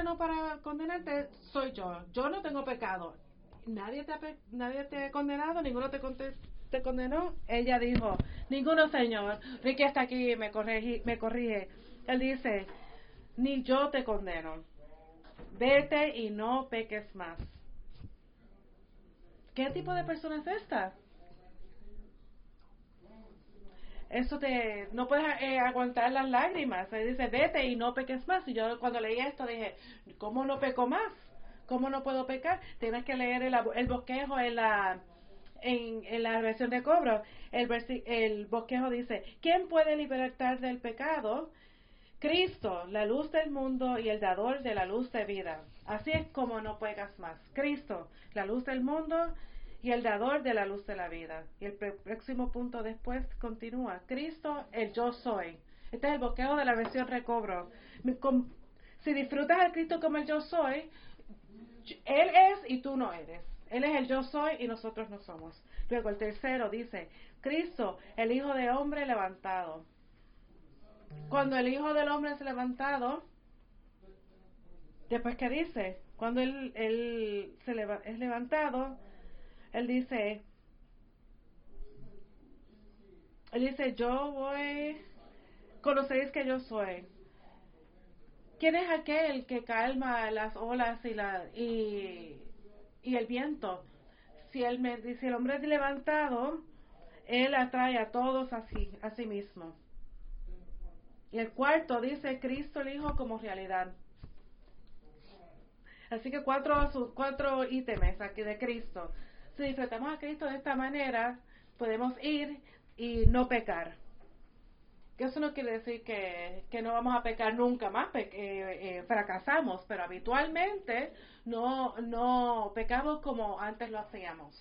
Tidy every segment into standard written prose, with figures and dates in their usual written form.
mano para condenarte soy yo. Yo no tengo pecado. Nadie te ha condenado, ninguno te condenó. Ella dijo, ninguno, Señor. Ricky está aquí y me corrige. Él dice, ni yo te condeno. Vete y no peques más. ¿Qué tipo de persona es esta? No puedes aguantar las lágrimas. Él dice, vete y no peques más. Y yo cuando leí esto dije, ¿cómo no peco más? ¿Cómo no puedo pecar? Tienes que leer el bosquejo en la versión de cobro. El bosquejo dice, ¿quién puede libertar del pecado? Cristo, la luz del mundo y el dador de la luz de vida. Así es como no pecas más. Cristo, la luz del mundo y el dador de la luz de la vida. Y el próximo punto después continúa. Cristo, el yo soy. Este es el bosquejo de la versión recobro. Si disfrutas al Cristo como el yo soy, Él es y tú no eres. Él es el yo soy y nosotros no somos. Luego el tercero dice, Cristo, el Hijo de Hombre levantado. Cuando el Hijo del Hombre es levantado, después que dice, cuando él es levantado, él dice, yo voy, conocéis que yo soy. ¿Quién es aquel que calma las olas y el viento? Si el hombre es levantado, él atrae a todos a sí mismo. Y el cuarto dice Cristo el Hijo como realidad. Así que cuatro ítems aquí de Cristo. Si disfrutamos a Cristo de esta manera, podemos ir y no pecar. Que eso no quiere decir que no vamos a pecar nunca más, fracasamos, pero habitualmente no pecamos como antes lo hacíamos.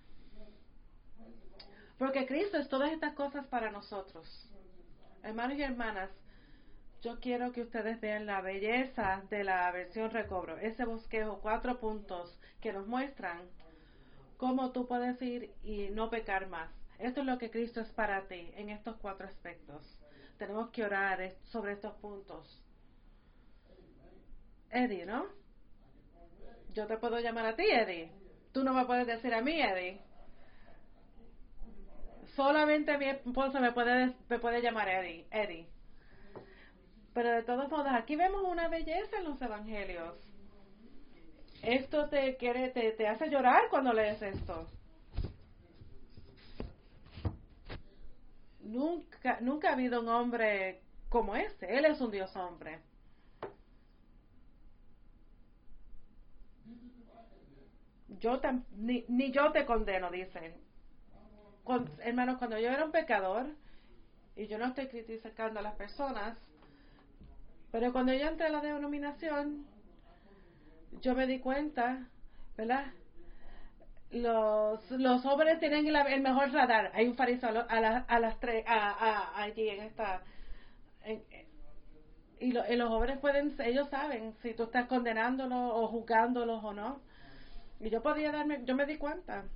Porque Cristo es todas estas cosas para nosotros. Hermanos y hermanas, yo quiero que ustedes vean la belleza de la versión recobro, ese bosquejo, 4 puntos que nos muestran cómo tú puedes ir y no pecar más. Esto es lo que Cristo es para ti en estos 4 aspectos. Tenemos que orar sobre estos puntos. Eddie, ¿no? Yo te puedo llamar a ti, Eddie. Tú no me puedes decir a mí, Eddie. Solamente mi esposo me puede llamar Eddie. Pero de todos modos, aquí vemos una belleza en los evangelios. Esto te hace llorar cuando lees esto. Nunca ha habido un hombre como este. Él es un Dios hombre. Ni yo te condeno, dice. Hermanos, cuando yo era un pecador, y yo no estoy criticando a las personas, pero cuando yo entré a la denominación, yo me di cuenta, ¿verdad? Los jóvenes tienen el mejor radar. Hay un fariseo a las 3 allí en esta y los jóvenes ellos saben si tú estás condenándolos o juzgándolos o no. Y yo me di cuenta.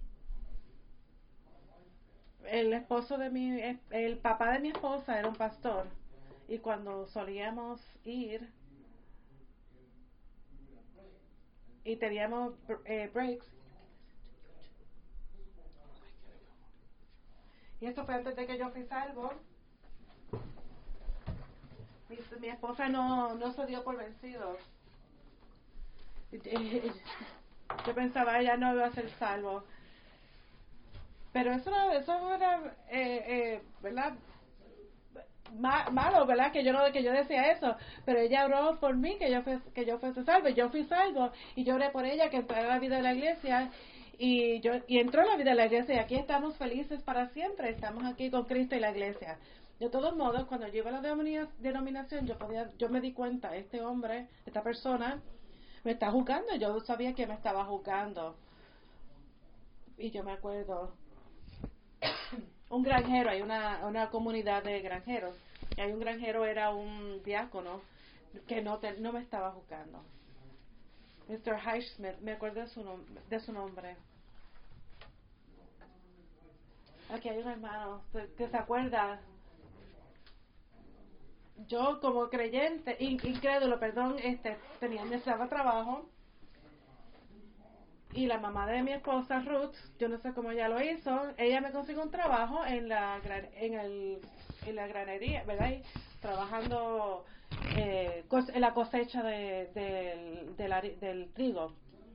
El papá de mi esposa era un pastor y cuando solíamos ir y teníamos breaks. Y esto fue antes de que yo fui salvo. Mi esposa no se dio por vencido. Yo pensaba ella no iba a ser salvo. Pero eso era ¿verdad? Malo, ¿verdad? Que yo decía eso, pero ella oró por mí que yo fuese salvo, yo fui salvo y yo oré por ella que entrara a la vida de la iglesia y entró a la vida de la iglesia y aquí estamos felices para siempre, estamos aquí con Cristo y la iglesia. De todos modos, cuando yo iba a la denominación, yo me di cuenta, este hombre, esta persona me está juzgando, yo sabía que me estaba juzgando. Y yo me acuerdo un granjero, hay una comunidad de granjeros, y hay un granjero, era un diácono que no me estaba juzgando. Mr. Highsmith, me acuerdo de su nombre. Aquí hay un hermano que se acuerda. yo como creyente, incrédulo, perdón, necesitaba trabajo. Y la mamá de mi esposa, Ruth, yo no sé cómo ella lo hizo, ella me consiguió un trabajo en la granería, ¿verdad? Y trabajando en la cosecha del trigo.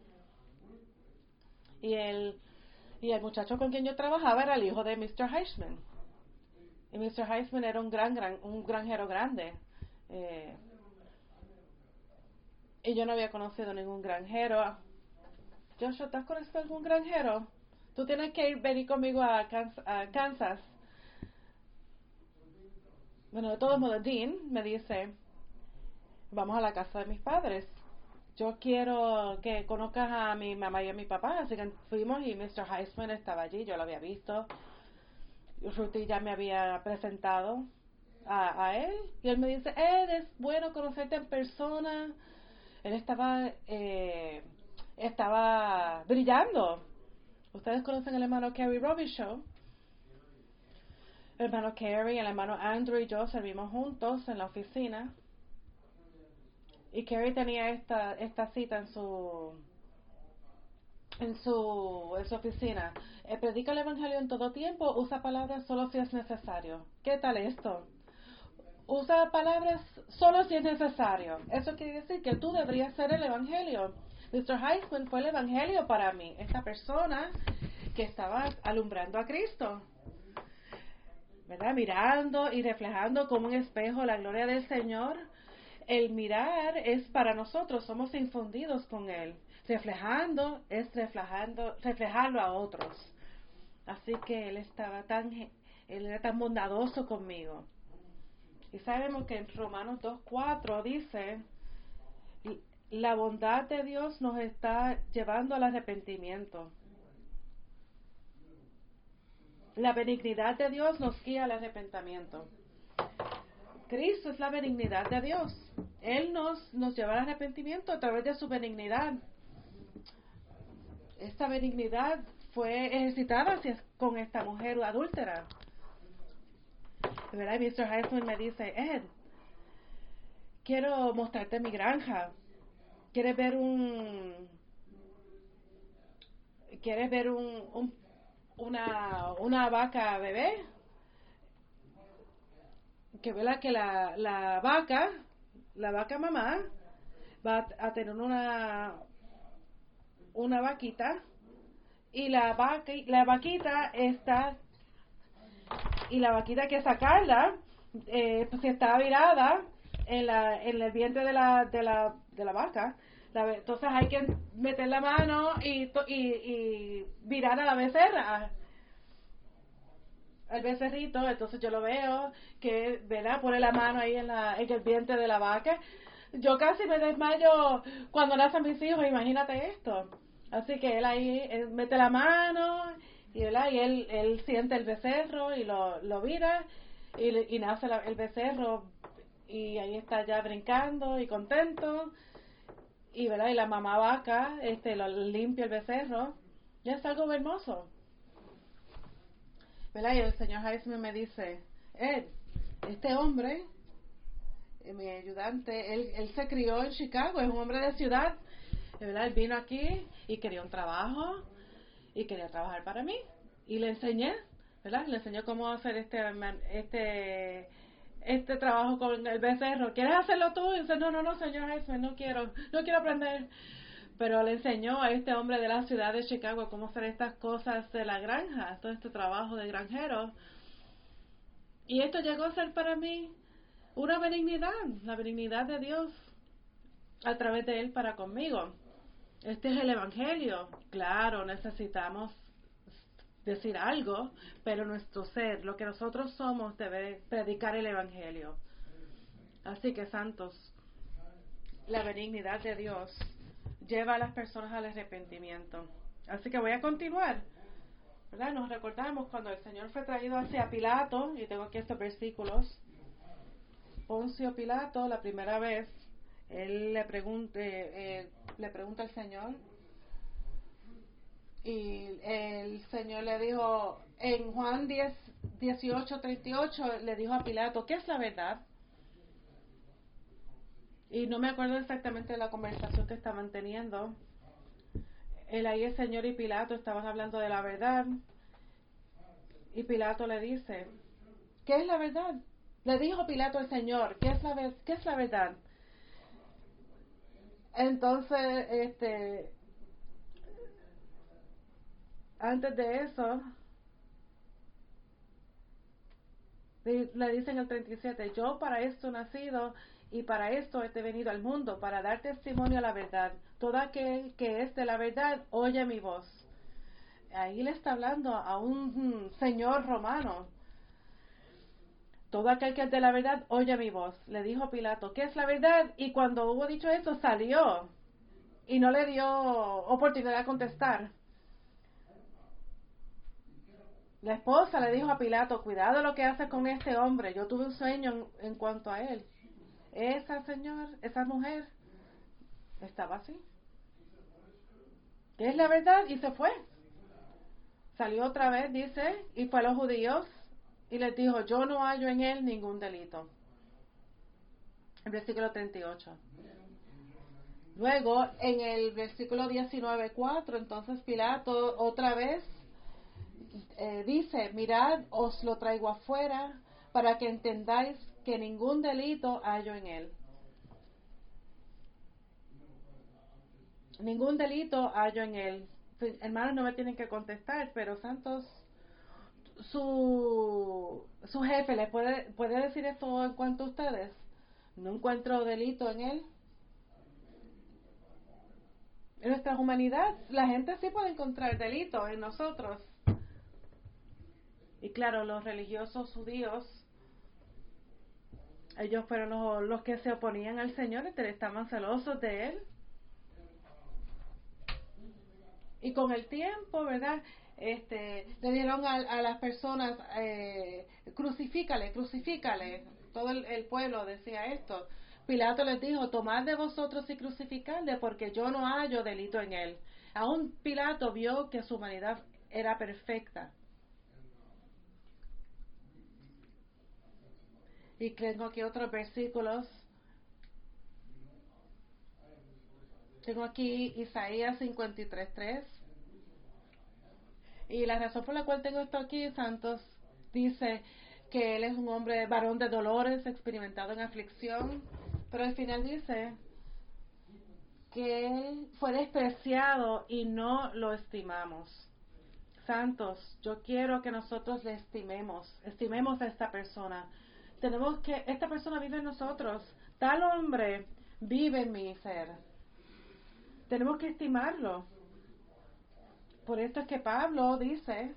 Y el muchacho con quien yo trabajaba era el hijo de Mr. Heisman. Y Mr. Heisman era un granjero grande. Eh, y yo no había conocido ningún granjero. Joshua, ¿te has conocido algún granjero? Tú tienes que venir conmigo a Kansas. Bueno, de todos modos, Dean me dice, vamos a la casa de mis padres. Yo quiero que conozcas a mi mamá y a mi papá. Así que fuimos y Mr. Heisman estaba allí, yo lo había visto. Ruthie ya me había presentado a él. Y él me dice, es bueno conocerte en persona. Él estaba brillando. Ustedes conocen al hermano Kerry Robichaud. El hermano Kerry, el hermano Andrew y yo servimos juntos en la oficina. Y Kerry tenía esta cita en su oficina. Predica el evangelio en todo tiempo, usa palabras solo si es necesario. ¿Qué tal esto? Usa palabras solo si es necesario. Eso quiere decir que tú deberías ser el evangelio. Mr. Heisman fue el evangelio para mí. Esta persona que estaba alumbrando a Cristo, ¿verdad? Mirando y reflejando como un espejo la gloria del Señor. El mirar es para nosotros, somos infundidos con Él. Reflejando es reflejarlo a otros. Así que Él era tan bondadoso conmigo. Y sabemos que en Romanos 2:4 dice, la bondad de Dios nos está llevando al arrepentimiento. La benignidad de Dios nos guía al arrepentimiento. Cristo es la benignidad de Dios. Él nos lleva al arrepentimiento a través de su benignidad. Esta benignidad fue ejercitada con esta mujer adúltera. ¿Verdad? Mr. Heisman me dice, Ed, quiero mostrarte mi granja. ¿Quieres ver una vaca bebé? Que vela que la vaca mamá va a tener una vaquita y la vaquita está y la vaquita hay que sacarla, pues si está virada en el vientre de la vaca, entonces hay que meter la mano y virar a la becerra, al becerrito. Entonces yo lo veo que, ¿verdad?, pone la mano ahí en el vientre de la vaca. Yo casi me desmayo cuando nacen mis hijos, imagínate esto. Así que él mete la mano y él siente el becerro y lo vira y nace el becerro y ahí está ya brincando y contento y, ¿verdad?, y la mamá vaca lo limpia el becerro. Ya es algo hermoso, ¿verdad? Y el señor Heisman me dice, Ed, este hombre, mi ayudante, él se crió en Chicago, es un hombre de ciudad, ¿verdad? Él vino aquí y quería un trabajo y quería trabajar para mí y le enseñé, ¿verdad? Le enseñó cómo hacer este trabajo con el becerro. ¿Quieres hacerlo tú? Y dice, no, señor Heisman, no quiero aprender. Pero le enseñó a este hombre de la ciudad de Chicago cómo hacer estas cosas de la granja, todo este trabajo de granjero. Y esto llegó a ser para mí una benignidad, la benignidad de Dios a través de él para conmigo. Este es el evangelio. Claro, necesitamos decir algo, pero nuestro ser, lo que nosotros somos, debe predicar el evangelio. Así que, santos, la benignidad de Dios lleva a las personas al arrepentimiento. Así que voy a continuar, ¿verdad? Nos recordamos cuando el Señor fue traído hacia Pilato, y tengo aquí estos versículos. Poncio Pilato, la primera vez, él le pregunta al Señor, y el Señor le dijo, en Juan 10:18-38, le dijo a Pilato, ¿qué es la verdad? Y no me acuerdo exactamente de la conversación que estaban teniendo. Él ahí, el Señor y Pilato estaban hablando de la verdad. Y Pilato le dice, ¿qué es la verdad? Le dijo Pilato al Señor, ¿qué es la verdad? Entonces, antes de eso, le dicen el 37, yo para esto he nacido y para esto he venido al mundo, para dar testimonio a la verdad. Todo aquel que es de la verdad, oye mi voz. Ahí le está hablando a un señor romano. Todo aquel que es de la verdad, oye mi voz. Le dijo Pilato, ¿qué es la verdad? Y cuando hubo dicho eso, salió y no le dio oportunidad de contestar. La esposa le dijo a Pilato, cuidado lo que haces con este hombre. Yo tuve un sueño en cuanto a él. Esa mujer estaba así. ¿Qué es la verdad? Y se fue. Salió otra vez, dice, y fue a los judíos y les dijo, yo no hallo en él ningún delito. El versículo 38. Luego, en el versículo 19:4, entonces Pilato otra vez dice, mirad, os lo traigo afuera para que entendáis que ningún delito hallo en él. Ningún delito hallo en él. Hermanos, no me tienen que contestar, pero santos, su jefe le puede decir esto en cuanto a ustedes. No encuentro delito en él. En nuestra humanidad, la gente sí puede encontrar delito en nosotros. Y claro, los religiosos judíos, ellos fueron los que se oponían al Señor y estaban celosos de Él. Y con el tiempo, ¿verdad? Le dieron a las personas, crucifícale. Todo el pueblo decía esto. Pilato les dijo, tomad de vosotros y crucificadle, porque yo no hallo delito en él. Aún Pilato vio que su humanidad era perfecta. Y tengo aquí otros versículos. Tengo aquí Isaías 53:3. Y la razón por la cual tengo esto aquí, Santos, dice que él es un hombre varón de dolores, experimentado en aflicción, pero al final dice que él fue despreciado y no lo estimamos. Santos, yo quiero que nosotros le estimemos a esta persona. Esta persona vive en nosotros, tal hombre vive en mi ser. Tenemos que estimarlo. Por esto es que Pablo dice,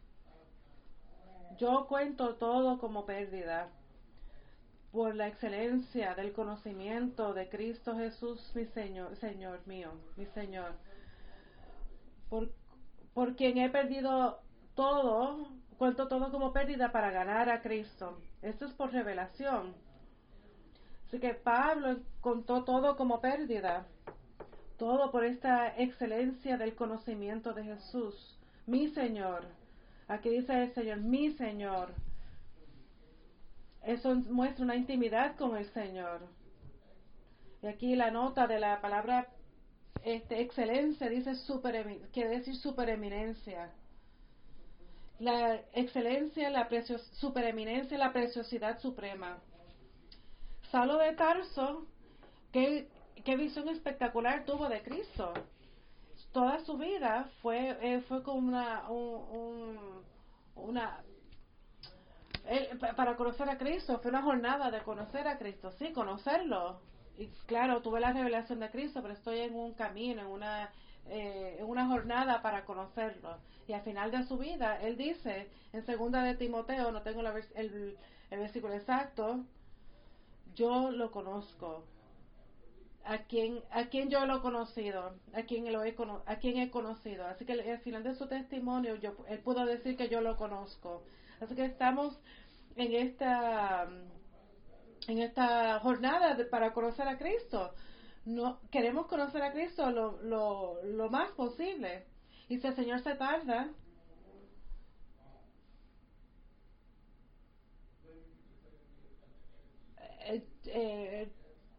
yo cuento todo como pérdida por la excelencia del conocimiento de Cristo Jesús, mi Señor mío, mi Señor. Por, por quien he perdido todo, cuento todo como pérdida para ganar a Cristo. Esto es por revelación. Así que Pablo contó todo como pérdida, todo por esta excelencia del conocimiento de Jesús, mi Señor. Aquí dice el Señor, mi Señor. Eso muestra una intimidad con el Señor. Y aquí la nota de la palabra excelencia dice quiere decir supereminencia. La excelencia, supereminencia, la preciosidad suprema. Saulo de Tarso, qué visión espectacular tuvo de Cristo. Toda su vida fue como para conocer a Cristo, fue una jornada de conocer a Cristo, sí, conocerlo. Y claro, tuve la revelación de Cristo, pero estoy en un camino, en una jornada para conocerlo. Y al final de su vida, él dice, en segunda de Timoteo, no tengo el versículo exacto, yo lo conozco. A quien yo lo he conocido, a quien he conocido. Así que al final de su testimonio, él pudo decir que yo lo conozco. Así que estamos en esta jornada para conocer a Cristo. No queremos conocer a Cristo lo más posible. Y si el Señor se tarda,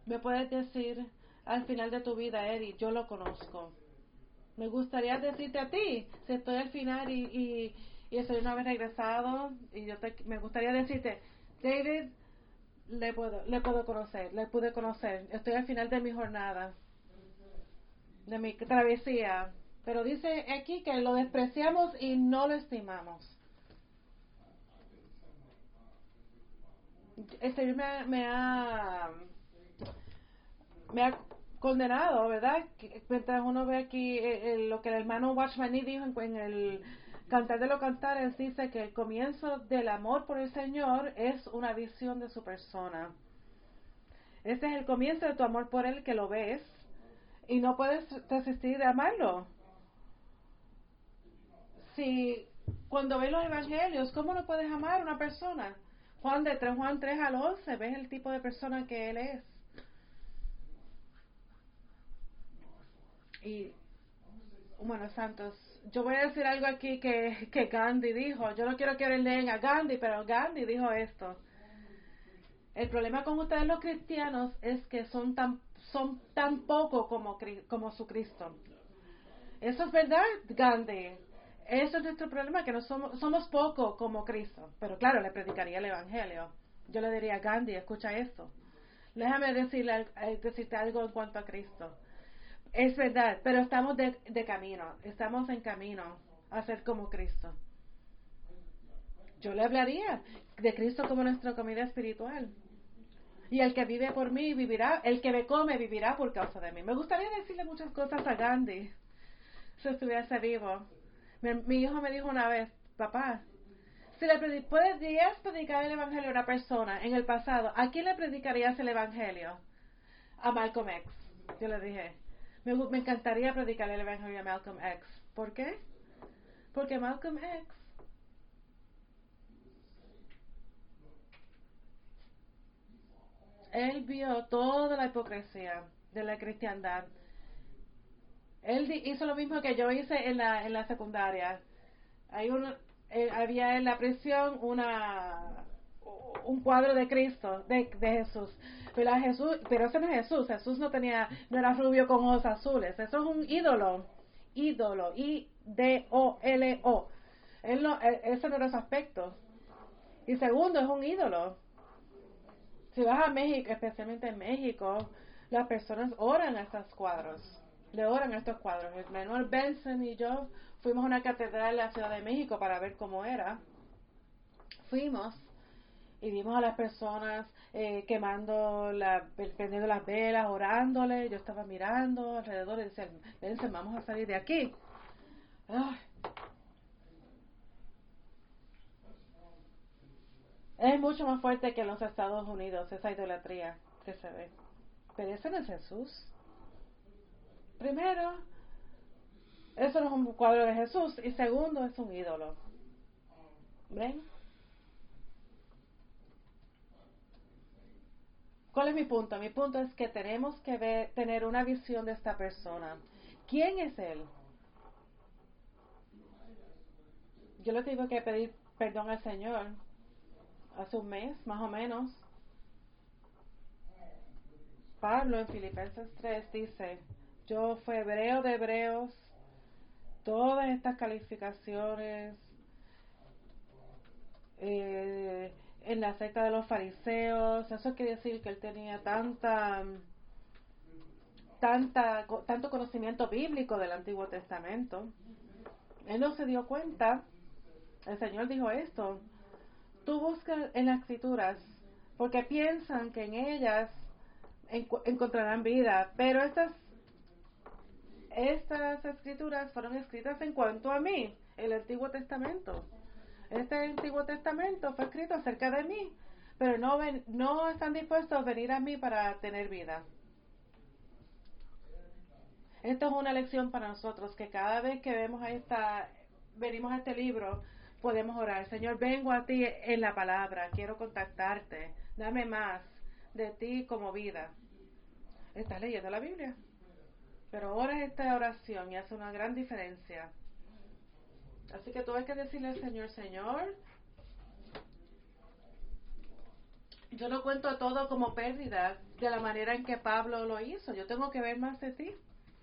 Me puedes decir al final de tu vida, Eddie, yo lo conozco. Me gustaría decirte a ti, si estoy al final y estoy una vez regresado, y me gustaría decirte, David, le pude conocer, estoy al final de mi jornada, de mi travesía, pero dice aquí que lo despreciamos y no lo estimamos. El Señor me ha condenado, ¿verdad? Mientras uno ve aquí lo que el hermano Watchman Nee dijo en el Cantar de los Cantares, dice que el comienzo del amor por el Señor es una visión de su persona. Este es el comienzo de tu amor por Él, que lo ves y no puedes resistir de amarlo. Si cuando ves los evangelios, ¿cómo no puedes amar a una persona? Juan 3 al 11, ves el tipo de persona que Él es. Y bueno, Santos, yo voy a decir algo aquí que Gandhi dijo. Yo no quiero que lean a Gandhi, pero Gandhi dijo esto. El problema con ustedes los cristianos es que son tan poco como su Cristo. Eso es verdad, Gandhi. Eso es nuestro problema, que no somos poco como Cristo. Pero claro, le predicaría el Evangelio. Yo le diría a Gandhi, escucha esto. Déjame decirte algo en cuanto a Cristo. Es verdad, pero estamos de camino, estamos en camino a ser como Cristo. Yo le hablaría de Cristo como nuestra comida espiritual. Y el que vive por mí vivirá, el que me come vivirá por causa de mí. Me gustaría decirle muchas cosas a Gandhi si estuviese vivo. Mi hijo me dijo una vez, papá, si podrías predicar el Evangelio a una persona en el pasado, ¿a quién le predicarías el Evangelio? A Malcolm X. Yo le dije, me encantaría predicar el Evangelio a Malcolm X. ¿Por qué? Porque Malcolm X, él vio toda la hipocresía de la cristiandad. Él hizo lo mismo que yo hice en la secundaria. Había en la prisión un cuadro de Cristo, de Jesús. Pero ese no es Jesús. Jesús no era rubio con ojos azules. Eso es un ídolo, IDOLO. Ese no era su aspecto. Y segundo, es un ídolo. Si vas a México, especialmente en México, las personas oran a estos cuadros. Le oran a estos cuadros. El Manuel Benson y yo fuimos a una catedral en la Ciudad de México para ver cómo era. Fuimos y vimos a las personas prendiendo las velas, orándole. Yo estaba mirando alrededor y decía, Benson, vamos a salir de aquí. Ay. Es mucho más fuerte que en los Estados Unidos esa idolatría que se ve. Pero ese no es Jesús. Primero, eso no es un cuadro de Jesús. Y segundo, es un ídolo. ¿Ven? ¿Cuál es mi punto? Mi punto es que tenemos que tener una visión de esta persona. ¿Quién es él? Yo le tengo que pedir perdón al Señor hace un mes, más o menos. Pablo en Filipenses 3 dice, yo fui hebreo de hebreos, todas estas calificaciones, en la secta de los fariseos. Eso quiere decir que él tenía tanto conocimiento bíblico del Antiguo Testamento. Él no se dio cuenta. El Señor dijo esto: tú buscas en las escrituras porque piensan que en ellas encontrarán vida, pero estas escrituras fueron escritas en cuanto a mí, el Antiguo Testamento. Este Antiguo Testamento fue escrito acerca de mí, pero no están dispuestos a venir a mí para tener vida. Esto es una lección para nosotros, que cada vez que venimos a este libro, podemos orar. Señor, vengo a ti en la palabra, quiero contactarte, dame más de ti como vida. Estás leyendo la Biblia, pero oras esta oración y hace una gran diferencia. Así que tú hay que decirle al Señor, Señor, yo lo cuento todo como pérdida de la manera en que Pablo lo hizo. Yo tengo que ver más de ti.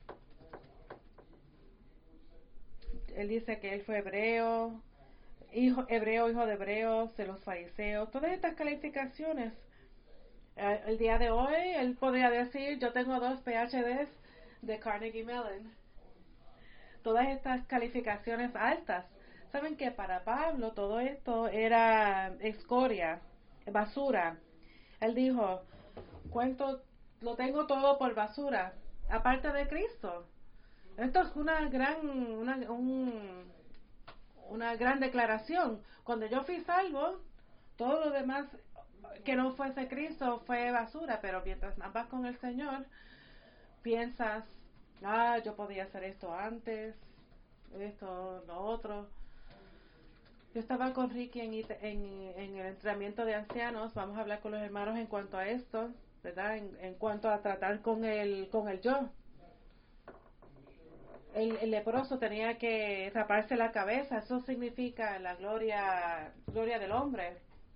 Él dice que él fue hebreo, hijo de hebreos, de los fariseos, todas estas calificaciones. El día de hoy él podría decir, yo tengo 2 PhDs de Carnegie Mellon. Todas estas calificaciones altas. Saben que para Pablo todo esto era escoria, basura. Él dijo, cuento, lo tengo todo por basura, aparte de Cristo. Esto es una gran declaración. Cuando yo fui salvo, todo lo demás que no fuese Cristo fue basura, pero mientras más vas con el Señor, piensas, yo podía hacer esto antes, esto, lo otro. Yo estaba con Ricky en el entrenamiento de ancianos. Vamos a hablar con los hermanos en cuanto a esto, ¿verdad? En cuanto a tratar con el yo. El leproso tenía que taparse la cabeza. Eso significa la gloria del hombre.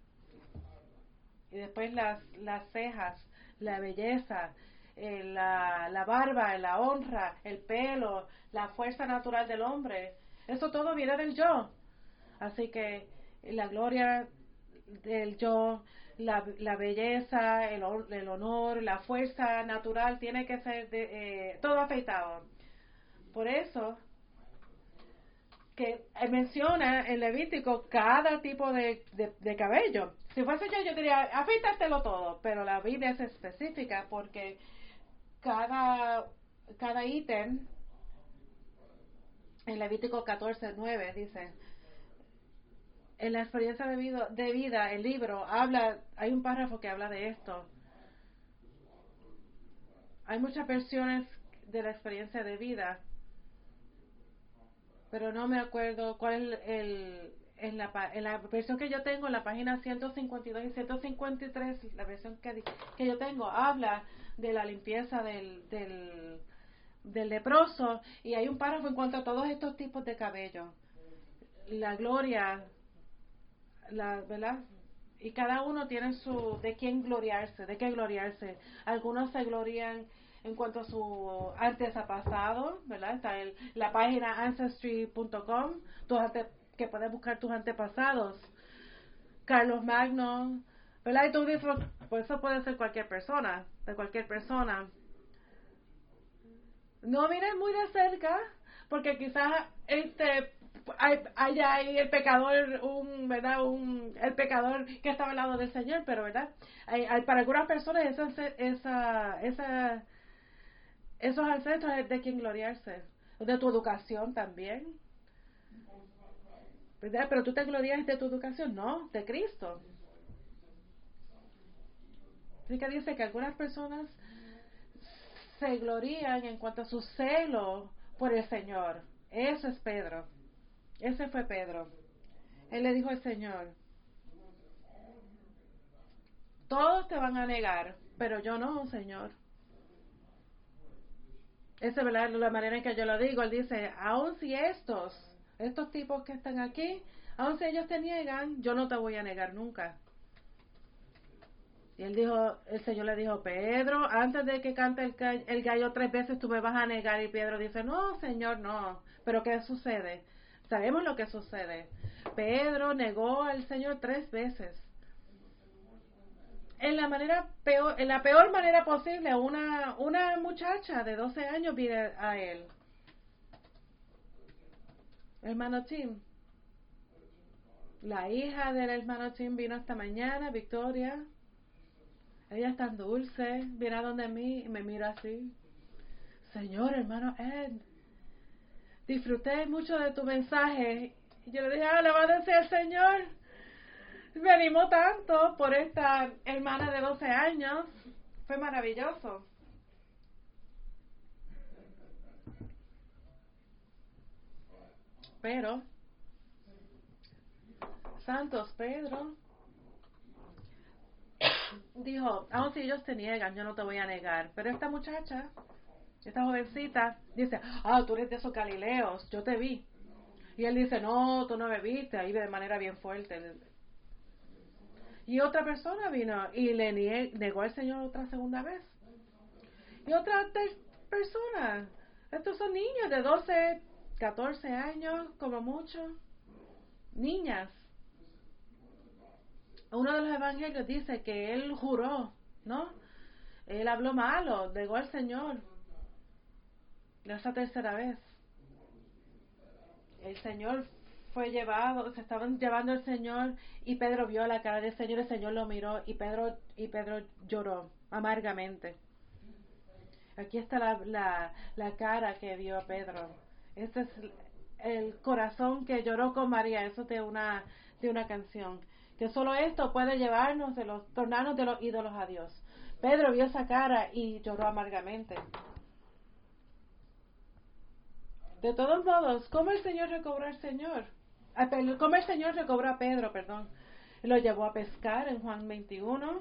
Y después las cejas, la belleza, la barba, la honra, el pelo, la fuerza natural del hombre. Eso todo viene del yo. Así que la gloria del yo, la belleza, el honor, la fuerza natural tiene que ser todo afeitado. Por eso que menciona en Levítico cada tipo de cabello. Si fuese yo diría, afeítatelo todo, pero la Biblia es específica porque cada ítem en Levítico 14:9 dice, en la experiencia de vida, el libro habla, hay un párrafo que habla de esto. Hay muchas versiones de la experiencia de vida, pero no me acuerdo cuál es en la versión que yo tengo, en la página 152 y 153, la versión que yo tengo, habla de la limpieza del leproso, y hay un párrafo en cuanto a todos estos tipos de cabello. La gloria, ¿verdad? Y cada uno tiene de qué gloriarse. Algunos se glorian en cuanto a su antepasado, ¿verdad? Está la página ancestry.com, que puedes buscar tus antepasados. Carlos Magno, ¿verdad? Y tú dices, pues eso puede ser cualquier persona, de cualquier persona. No mires muy de cerca, porque quizás haya ahí el pecador, el pecador que estaba al lado del Señor, pero verdad, para algunas personas esos ancestros es de quien gloriarse, de tu educación también, ¿verdad? Pero tú te glorias de tu educación, no, de Cristo. Así que dice que algunas personas se glorían en cuanto a su celo por el Señor. Eso es Pedro. Ese fue Pedro. Él le dijo al Señor, todos te van a negar, pero yo no, Señor. Esa es verdad, la manera en que yo lo digo. Él dice, aun si estos tipos que están aquí, aun si ellos te niegan, yo no te voy a negar nunca. Y el Señor le dijo, Pedro, antes de que cante el gallo 3 veces tú me vas a negar. Y Pedro dice, no, Señor, no. Pero ¿qué sucede? Sabemos lo que sucede. Pedro negó al Señor 3 veces. En la peor manera posible, una muchacha de 12 años viene a él. Hermano Tim, la hija del hermano Tim vino esta mañana, Victoria. Ella es tan dulce, viene a donde mí y me mira así. Señor, hermano Ed, disfruté mucho de tu mensaje. Y yo le dije, alabado sea el Señor. Me animó tanto por esta hermana de 12 años. Fue maravilloso. Pero, Santos Pedro dijo, aun si ellos te niegan, yo no te voy a negar. Pero esta muchacha, esta jovencita, dice, tú eres de esos Galileos, yo te vi. Y él dice, no, tú no me viste, ahí de manera bien fuerte. Y otra persona vino y le negó al Señor otra segunda vez. Y otra persona. Estos son niños de 12, 14 años, como mucho. Niñas. Uno de los evangelios dice que él juró, ¿no? Él habló malo, negó al Señor. Esa tercera vez. El Señor fue llevado, se estaban llevando al Señor y Pedro vio la cara del Señor, el Señor lo miró y Pedro lloró amargamente. Aquí está la cara que vio Pedro. Este es el corazón que lloró con María. Eso de una canción. Que solo esto puede llevarnos tornarnos de los ídolos a Dios. Pedro vio esa cara y lloró amargamente. De todos modos, ¿cómo el Señor recobró al Señor? ¿Cómo el Señor recobró a Pedro, perdón? Lo llevó a pescar en Juan 21.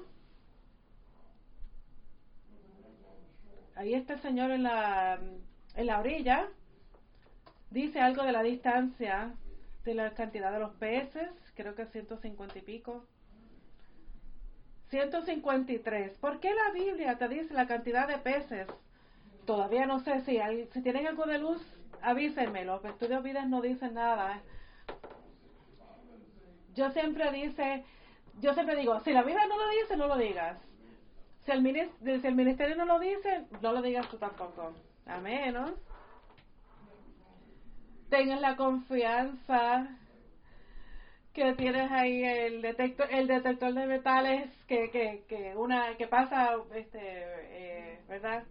Ahí está el Señor en la orilla. Dice algo de la distancia, de la cantidad de los peces, creo que 150 y pico. 153. ¿Por qué la Biblia te dice la cantidad de peces? Todavía no sé si tienen algo de luz, avísenme. Los estudios vidas no dicen nada. Yo siempre digo, si la Biblia no lo dice, no lo digas. Si el ministerio no lo dice, no lo digas tú tampoco. Amén, ¿no? Tengan la confianza que tienes ahí el detector de metales que pasa ¿verdad?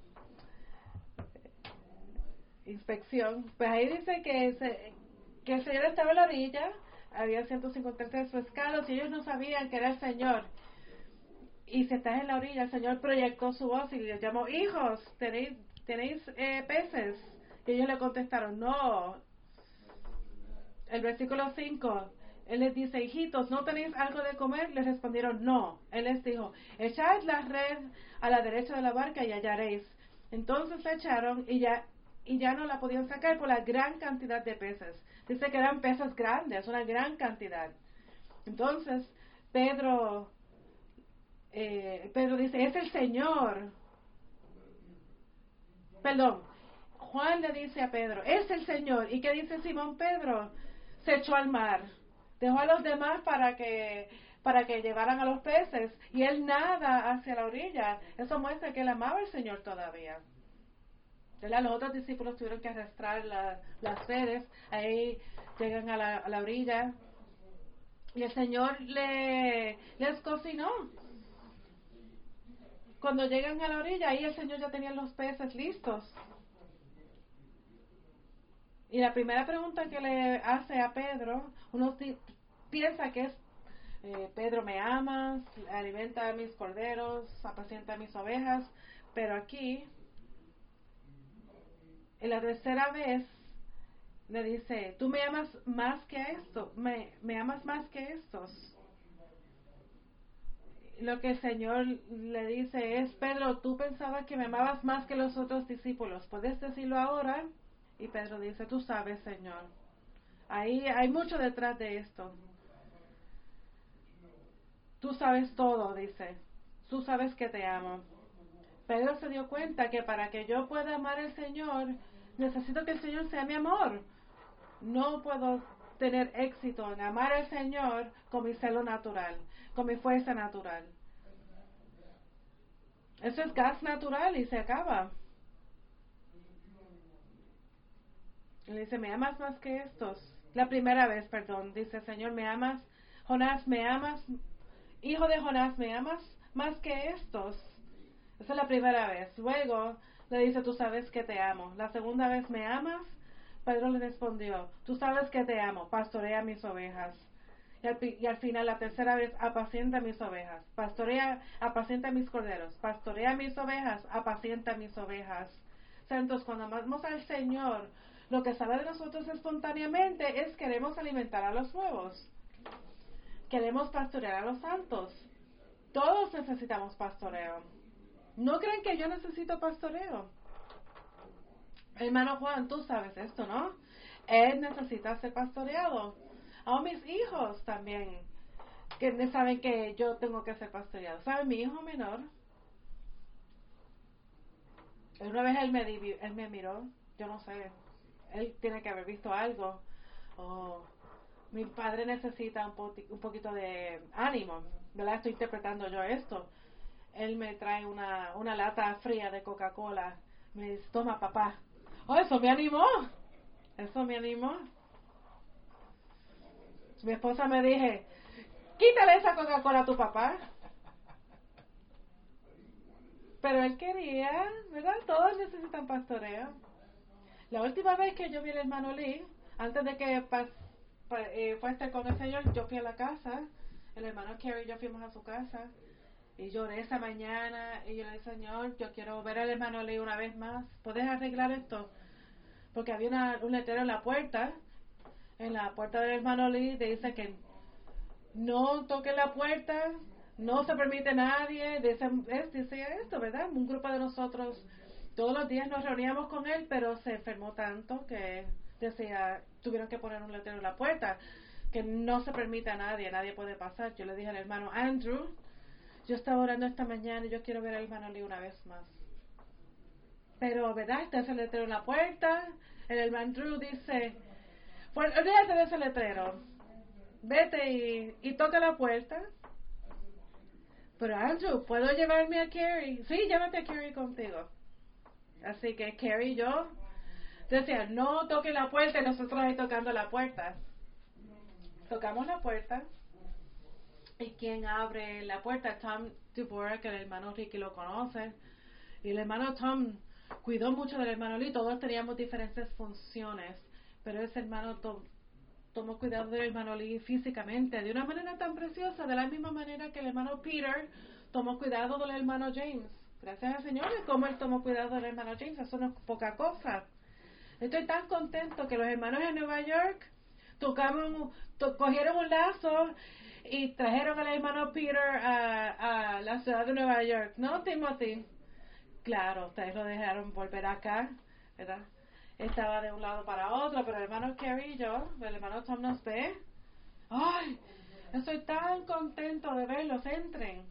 Inspección. Pues ahí dice que el Señor estaba en la orilla, había 153 pescados y ellos no sabían que era el Señor. Y si estás en la orilla, el Señor proyectó su voz y les llamó: hijos, tenéis peces. Y ellos le contestaron: no. El versículo 5, él les dice: hijitos, ¿no tenéis algo de comer? Les respondieron: no. Él les dijo: echad la red a la derecha de la barca y hallaréis. Entonces la echaron y ya no la podían sacar por la gran cantidad de peces. Dice que eran peces grandes, una gran cantidad. Entonces Pedro dice: es el Señor. Perdón, Juan le dice a Pedro: es el Señor. ¿Y qué dice Simón Pedro? Se echó al mar, dejó a los demás para que llevaran a los peces, y él nada hacia la orilla. Eso muestra que él amaba al Señor todavía. Los otros discípulos tuvieron que arrastrar las redes. Ahí llegan a la orilla y el Señor les cocinó. Cuando llegan a la orilla, ahí el Señor ya tenía los peces listos. Y la primera pregunta que le hace a Pedro, uno piensa que es: Pedro, ¿me amas? Alimenta a mis corderos, apacienta a mis ovejas. Pero aquí, en la tercera vez, le dice: ¿tú me amas más que esto? ¿Me amas más que estos? Lo que el Señor le dice es: Pedro, tú pensabas que me amabas más que los otros discípulos. ¿Puedes decirlo ahora? Y Pedro dice: tú sabes, Señor. Ahí hay mucho detrás de esto. Tú sabes todo, dice. Tú sabes que te amo. Pedro se dio cuenta que para que yo pueda amar al Señor, necesito que el Señor sea mi amor. No puedo tener éxito en amar al Señor con mi celo natural, con mi fuerza natural. Eso es gas natural y se acaba. Y le dice: ¿me amas más que estos? La primera vez, perdón, dice: Señor, ¿me amas? Jonás, ¿me amas? Hijo de Jonás, ¿me amas más que estos? Esa es la primera vez. Luego le dice: tú sabes que te amo. La segunda vez: ¿me amas? Pedro le respondió: tú sabes que te amo, pastorea mis ovejas. Y al final, la tercera vez: apacienta mis ovejas, apacienta mis corderos, pastorea mis ovejas, apacienta mis ovejas. Santos, cuando amamos al Señor, lo que sale de nosotros espontáneamente es: queremos alimentar a los nuevos, queremos pastorear a los santos. Todos necesitamos pastoreo. ¿No creen que yo necesito pastoreo? Hermano Juan, tú sabes esto, ¿no? Él necesita ser pastoreado. A mis hijos también. que saben que yo tengo que ser pastoreado. ¿Saben? Mi hijo menor, una vez él me miró, yo no sé, él tiene que haber visto algo, o mi padre necesita un poquito de ánimo, ¿verdad? Estoy interpretando yo esto. Él me trae una lata fría de Coca-Cola, me dice, toma papá. Oh, eso me animó, eso me animó. Mi esposa me dije, quítale esa Coca-Cola a tu papá. Pero él quería, ¿verdad? Todos necesitan pastoreo. La última vez que yo vi al hermano Lee, antes de que fuese con el Señor, yo fui a la casa. El hermano Kerry y yo fuimos a su casa. Y lloré esa mañana. Y yo le dije, Señor, yo quiero ver al hermano Lee una vez más. ¿Puedes arreglar esto? Porque había un letrero en la puerta. En la puerta del hermano Lee dice que no toque la puerta, no se permite nadie. Decía esto, ¿verdad? Un grupo de nosotros todos los días nos reuníamos con él, pero se enfermó tanto que decía, tuvieron que poner un letrero en la puerta, que no se permite a nadie, nadie puede pasar. Yo le dije al hermano Andrew, yo estaba orando esta mañana y yo quiero ver al hermano Lee una vez más. Pero, ¿verdad? Está ese letrero en la puerta. El hermano Andrew dice, pues olvídate de ese letrero, vete y toca la puerta. Pero Andrew, ¿puedo llevarme a Carrie? Sí, llévate a Carrie contigo. Así que Carrie y yo decía, no toque la puerta, y nosotros ahí tocando la puerta. Tocamos la puerta y quien abre la puerta, Tom Dubora, que el hermano Ricky lo conoce. Y el hermano Tom cuidó mucho del hermano Lee, todos teníamos diferentes funciones, pero ese hermano tomó cuidado del hermano Lee físicamente, de una manera tan preciosa, de la misma manera que el hermano Peter tomó cuidado del hermano James. Gracias al Señor, como él tomó cuidado del hermano James, eso no es poca cosa. Estoy tan contento que los hermanos en Nueva York cogieron un lazo y trajeron al hermano Peter a la ciudad de Nueva York, ¿no, Timothy? Claro, ustedes lo dejaron volver acá, ¿verdad? Estaba de un lado para otro, pero el hermano Kerry y yo, el hermano Tom nos ve. ¡Ay! Estoy tan contento de verlos, entren.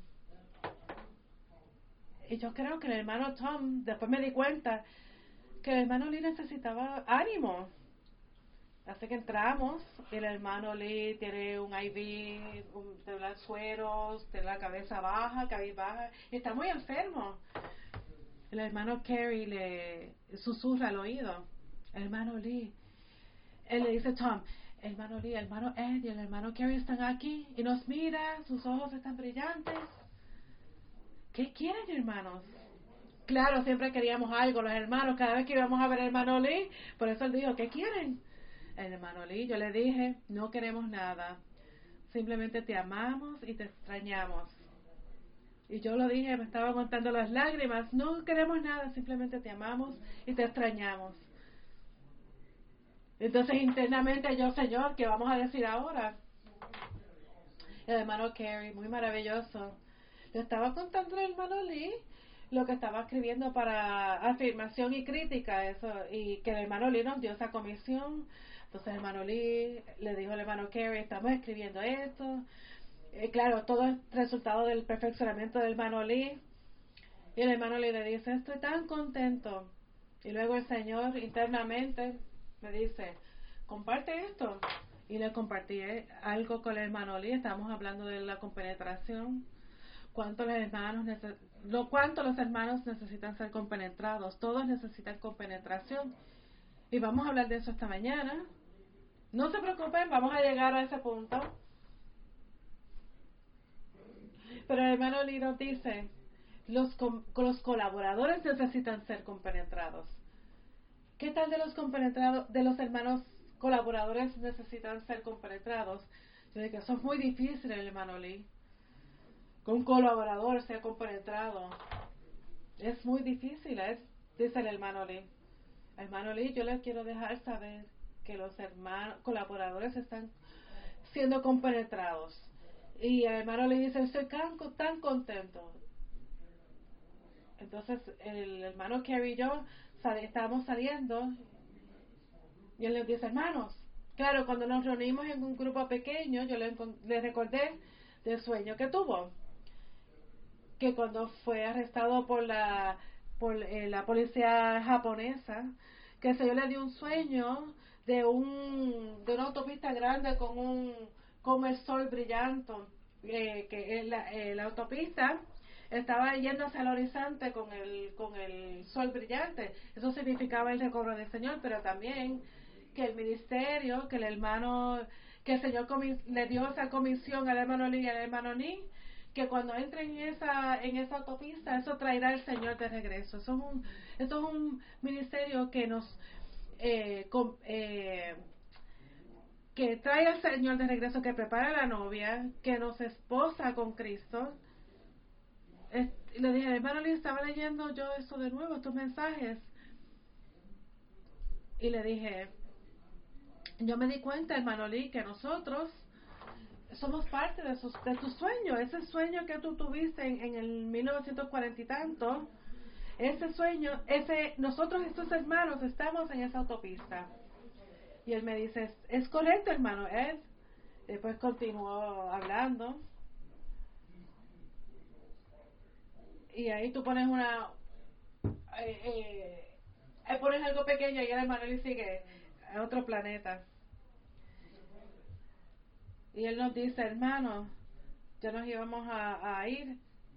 Y yo creo que el hermano Tom, después me di cuenta que el hermano Lee necesitaba ánimo. Así que entramos y el hermano Lee tiene un IV, de los sueros, tiene la cabeza baja, cabizbaja, y está muy enfermo. El hermano Kerry le susurra al oído, hermano Lee. Él le dice a Tom, hermano Lee, el hermano Ed y el hermano Kerry están aquí y nos mira, sus ojos están brillantes. ¿Qué quieren, hermanos? Claro, siempre queríamos algo, los hermanos, cada vez que íbamos a ver al hermano Lee, por eso él dijo, ¿qué quieren? El hermano Lee, yo le dije, no queremos nada, simplemente te amamos y te extrañamos. Y yo lo dije, me estaba aguantando las lágrimas, no queremos nada, simplemente te amamos y te extrañamos. Entonces internamente yo, Señor, ¿qué vamos a decir ahora? El hermano Kerry, muy maravilloso. Le estaba contando al hermano Lee lo que estaba escribiendo para afirmación y crítica, eso, y que el hermano Lee nos dio esa comisión. Entonces el hermano Lee le dijo al hermano Kerry, estamos escribiendo esto. Claro, todo es resultado del perfeccionamiento del hermano Lee. Y el hermano Lee le dice, estoy tan contento. Y luego el Señor internamente me dice, comparte esto. Y le compartí algo con el hermano Lee, estamos hablando de la compenetración. ¿Cuánto los hermanos necesitan ser compenetrados? Todos necesitan compenetración. Y vamos a hablar de eso esta mañana. No se preocupen, vamos a llegar a ese punto. Pero el hermano Lee nos dice, los colaboradores necesitan ser compenetrados. ¿Qué tal de los compenetrados, de los hermanos colaboradores necesitan ser compenetrados? Yo digo, eso es muy difícil, el hermano Lee. Que un colaborador sea compenetrado. Es muy difícil, dice el hermano Lee. Hermano Lee, yo les quiero dejar saber que los hermanos colaboradores están siendo compenetrados. Y el hermano Lee dice, estoy tan contento. Entonces el hermano Kerry y yo estábamos saliendo y él les dice, hermanos, claro, cuando nos reunimos en un grupo pequeño, yo les recordé del sueño que tuvo, que cuando fue arrestado por la policía japonesa, que el Señor le dio un sueño de una autopista grande como el sol brillante, que la autopista estaba yendo hacia el horizonte con el sol brillante. Eso significaba el recobro del Señor, pero también que el ministerio, que el hermano, que el Señor le dio esa comisión al hermano Lee y al hermano Ni, que cuando entren en esa autopista, eso traerá el Señor de regreso. Eso es un ministerio que nos que trae al Señor de regreso, que prepara a la novia, que nos esposa con Cristo. Le dije, hermano Lee, estaba leyendo yo eso de nuevo, estos mensajes, y le dije, yo me di cuenta, hermano Lee, que nosotros somos parte de tu sueño, ese sueño que tú tuviste en el 1940 y tanto, ese sueño, nosotros estos hermanos estamos en esa autopista. Y él me dice, es correcto, hermano Ed. Después continuó hablando. Y ahí tú pones pones algo pequeño y el hermano le sigue a otro planeta. Y él nos dice, hermano, ya nos íbamos a ir.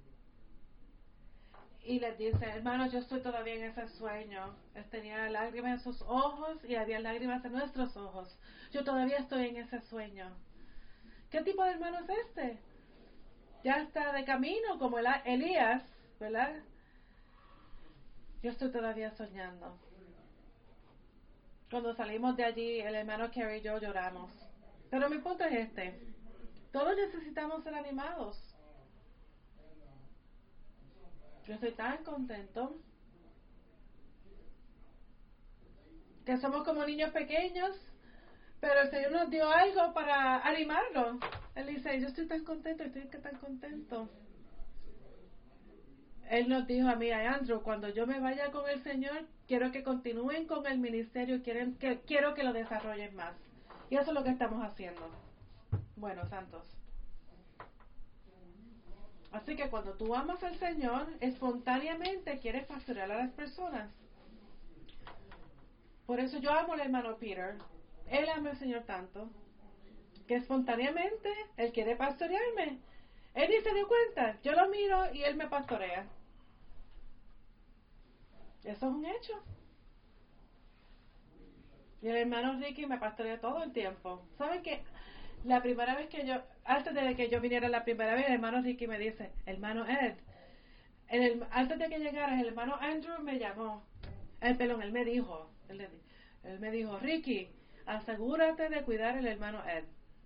Y les dice, hermano, yo estoy todavía en ese sueño. Él tenía lágrimas en sus ojos y había lágrimas en nuestros ojos. Yo todavía estoy en ese sueño. ¿Qué tipo de hermano es este? Ya está de camino como Elías, ¿verdad? Yo estoy todavía soñando. Cuando salimos de allí, el hermano Kerry y yo lloramos. Pero mi punto es este. Todos necesitamos ser animados. Yo estoy tan contento que somos como niños pequeños, pero el Señor nos dio algo para animarlo. Él dice, yo estoy tan contento, estoy tan contento. Él nos dijo a mí, a Andrew, cuando yo me vaya con el Señor, quiero que continúen con el ministerio, quiero que lo desarrollen más. Y eso es lo que estamos haciendo. Bueno, santos. Así que cuando tú amas al Señor, espontáneamente quieres pastorear a las personas. Por eso yo amo al hermano Peter. Él ama al Señor tanto que espontáneamente él quiere pastorearme. Él ni se dio cuenta. Yo lo miro y él me pastorea. Eso es un hecho. Y el hermano Ricky me pastorea todo el tiempo. ¿Saben qué? La primera vez que antes de que yo viniera la primera vez, el hermano Ricky me dice, hermano Ed, antes de que llegaras, el hermano Andrew me llamó. Él me dijo, él me dijo, Ricky, asegúrate de cuidar al hermano Ed.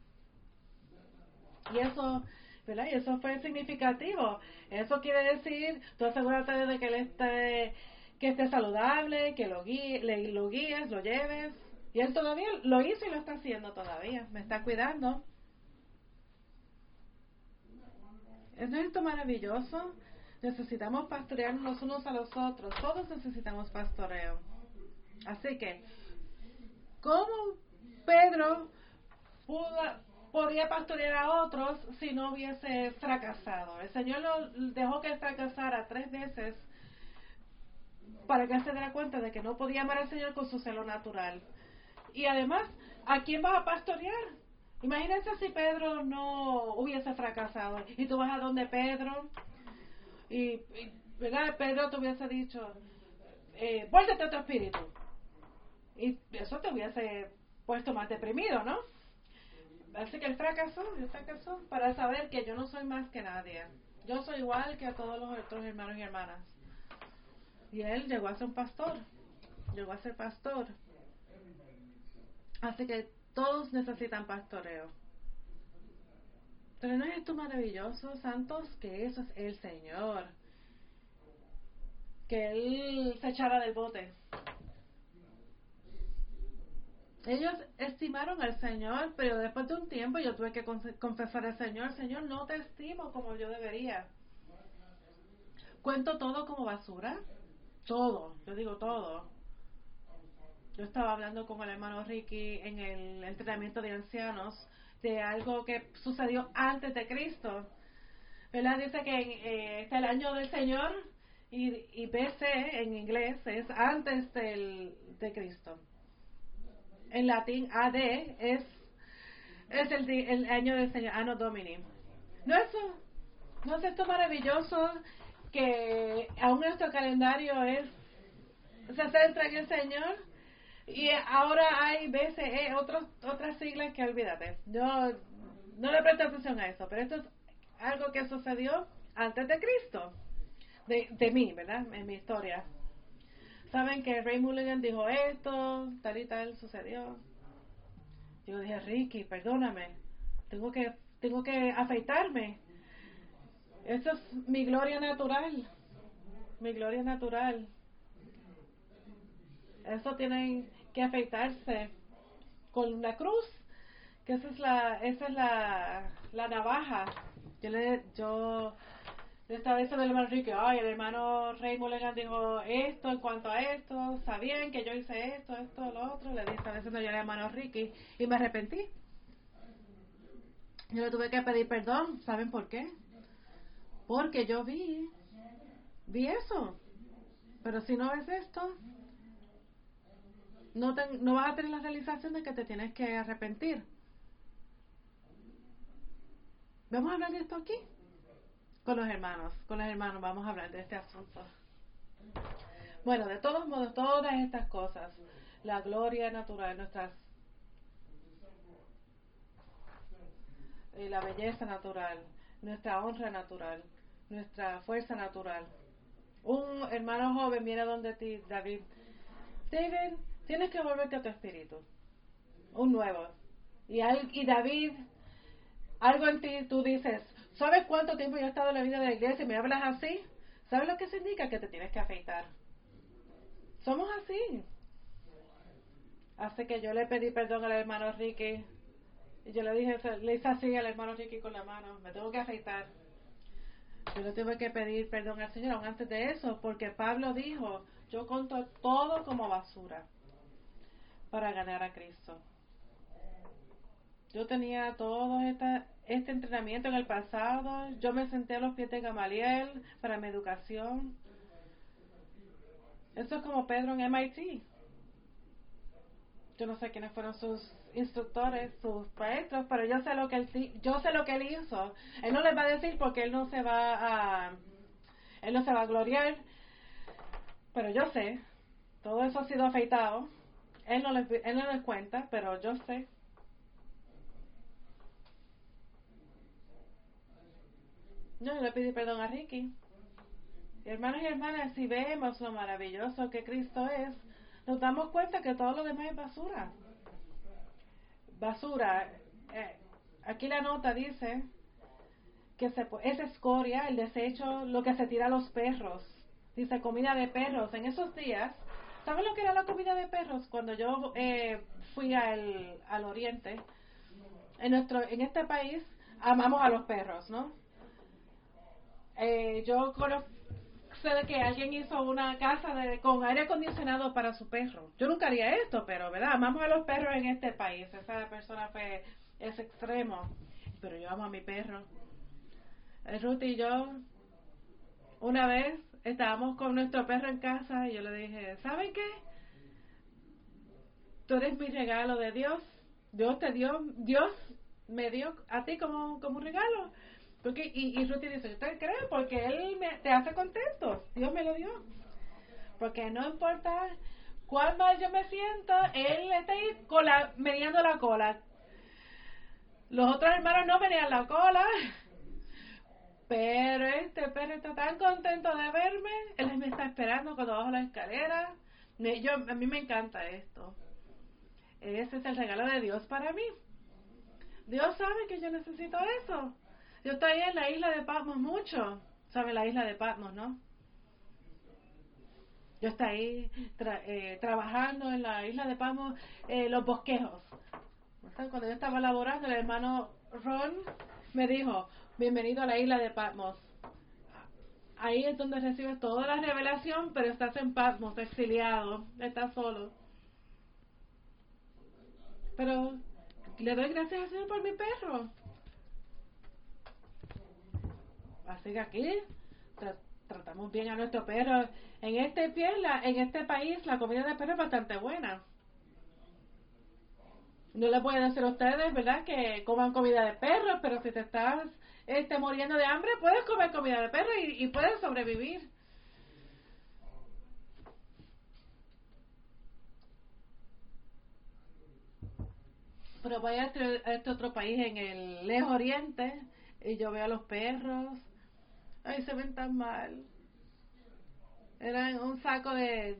Y eso, ¿verdad? Y eso fue significativo. Eso quiere decir, tú asegúrate de que que esté saludable, que lo guíes, lo lleves. Y él todavía lo hizo y lo está haciendo todavía. Me está cuidando. ¿Es esto maravilloso? Necesitamos pastorearnos los unos a los otros. Todos necesitamos pastoreo. Así que, ¿cómo Pedro podía pastorear a otros si no hubiese fracasado? El Señor lo dejó que fracasara 3 veces para que él se diera cuenta de que no podía amar al Señor con su celo natural. Y además, ¿a quién vas a pastorear? Imagínense si Pedro no hubiese fracasado y tú vas a donde Pedro y ¿verdad? Pedro te hubiese dicho, vuélvete a tu espíritu. Y eso te hubiese puesto más deprimido, ¿no? Así que él fracasó para saber que yo no soy más que nadie. Yo soy igual que a todos los otros hermanos y hermanas. Y él llegó a ser un pastor. Llegó a ser pastor. Así que todos necesitan pastoreo. Pero ¿no es esto maravilloso, santos? Que eso es el Señor. Que Él se echara del bote. Ellos estimaron al Señor, pero después de un tiempo yo tuve que confesar al Señor, Señor, no te estimo como yo debería. Cuento todo como basura. Todo, yo digo todo. Yo estaba hablando con el hermano Ricky en el entrenamiento de ancianos de algo que sucedió antes de Cristo. ¿Verdad? Dice que está el año del Señor y BC en inglés es antes de Cristo. En latín AD es el año del Señor, Anno Domini. ¿No es esto maravilloso que aún nuestro calendario se centra en el Señor? Y ahora hay BCE, otras siglas que olvídate. Yo no le presto atención a eso, pero esto es algo que sucedió antes de Cristo, de mí, ¿verdad? En mi historia. Saben que Ray Mulligan dijo esto, tal y tal sucedió. Yo dije, Ricky, perdóname, tengo que afeitarme. Esto es mi gloria natural, mi gloria natural. Eso tienen que afeitarse con la cruz, que esa es la navaja. Yo le estaba diciendo al hermano Ricky, el hermano Ray Mulligan dijo esto en cuanto a esto, sabían que yo hice esto, lo otro. Le estaba diciendo yo al hermano Ricky y me arrepentí. Yo le tuve que pedir perdón. ¿Saben por qué? Porque yo vi eso. Pero si no ves esto, no vas a tener la realización de que te tienes que arrepentir. Vamos a hablar de esto aquí con los hermanos vamos a hablar de este asunto. Bueno, de todos modos, todas estas cosas, la gloria natural, la belleza natural, nuestra honra natural, nuestra fuerza natural. Un hermano joven viene donde ti, David, tienes que volverte a tu espíritu, un nuevo. Y David, algo en ti, tú dices, ¿sabes cuánto tiempo yo he estado en la vida de la iglesia y me hablas así? ¿Sabes lo que significa? Que te tienes que afeitar. Somos así. Así que yo le pedí perdón al hermano Ricky. Y yo le hice así al hermano Ricky con la mano. Me tengo que afeitar. Yo le tuve que pedir perdón al Señor aún antes de eso, porque Pablo dijo, yo conto todo como basura para ganar a Cristo. Yo tenía todo este entrenamiento en el pasado. Yo me senté a los pies de Gamaliel para mi educación. Eso es como Pedro en MIT. Yo no sé quiénes fueron sus instructores, sus maestros, pero yo sé lo que él hizo. Él no les va a decir porque él no se va a gloriar, pero yo sé. Todo eso ha sido afeitado. Él no les cuenta, pero yo sé. Yo le pedí perdón a Ricky. Hermanos y hermanas, si vemos lo maravilloso que Cristo es, nos damos cuenta que todo lo demás es basura. Basura. Aquí la nota dice que es escoria, el desecho, lo que se tira a los perros. Dice comida de perros. En esos días, ¿saben lo que era la comida de perros? Cuando yo fui al oriente, en este país amamos a los perros, ¿no? Yo sé de que alguien hizo una casa con aire acondicionado para su perro. Yo nunca haría esto, pero ¿verdad? Amamos a los perros en este país. Esa persona es extremo, pero yo amo a mi perro. Ruth y yo una vez estábamos con nuestro perro en casa y yo le dije, ¿saben qué? Tú eres mi regalo de Dios. Dios me dio a ti como un regalo. Porque, y Ruth dice, ¿usted cree? Porque Él te hace contento. Dios me lo dio. Porque no importa cuán mal yo me siento, Él está ahí meneando la cola. Los otros hermanos no menean la cola. Pero este perro está tan contento de verme. Él me está esperando cuando bajo la escalera. A mí me encanta esto. Ese es el regalo de Dios para mí. Dios sabe que yo necesito eso. Yo estoy en la isla de Patmos mucho. ¿Sabe la isla de Patmos, no? Yo estoy ahí trabajando en la isla de Patmos, los bosquejos. Cuando yo estaba laborando, el hermano Ron me dijo, bienvenido a la isla de Patmos. Ahí es donde recibes toda la revelación, pero estás en Patmos, exiliado, estás solo. Pero Le doy gracias al Señor por mi perro. Así que aquí tratamos bien a nuestro perro. En este país la comida de perro es bastante buena. No les voy a decir a ustedes, ¿verdad?, que coman comida de perro, pero si te estás muriendo de hambre, puedes comer comida de perro y puedes sobrevivir. Pero voy a este otro país en el lejos oriente y yo veo a los perros. Ay, se ven tan mal. Eran un saco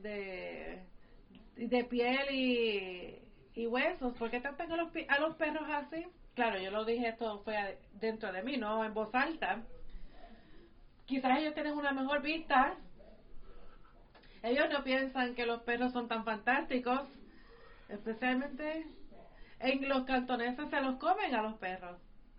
de piel y huesos. ¿Por qué tratan a los perros así? Claro, yo lo dije, esto fue dentro de mí, no en voz alta. Quizás ellos tienen una mejor vista. Ellos no piensan que los perros son tan fantásticos. Especialmente en los cantoneses se los comen a los perros.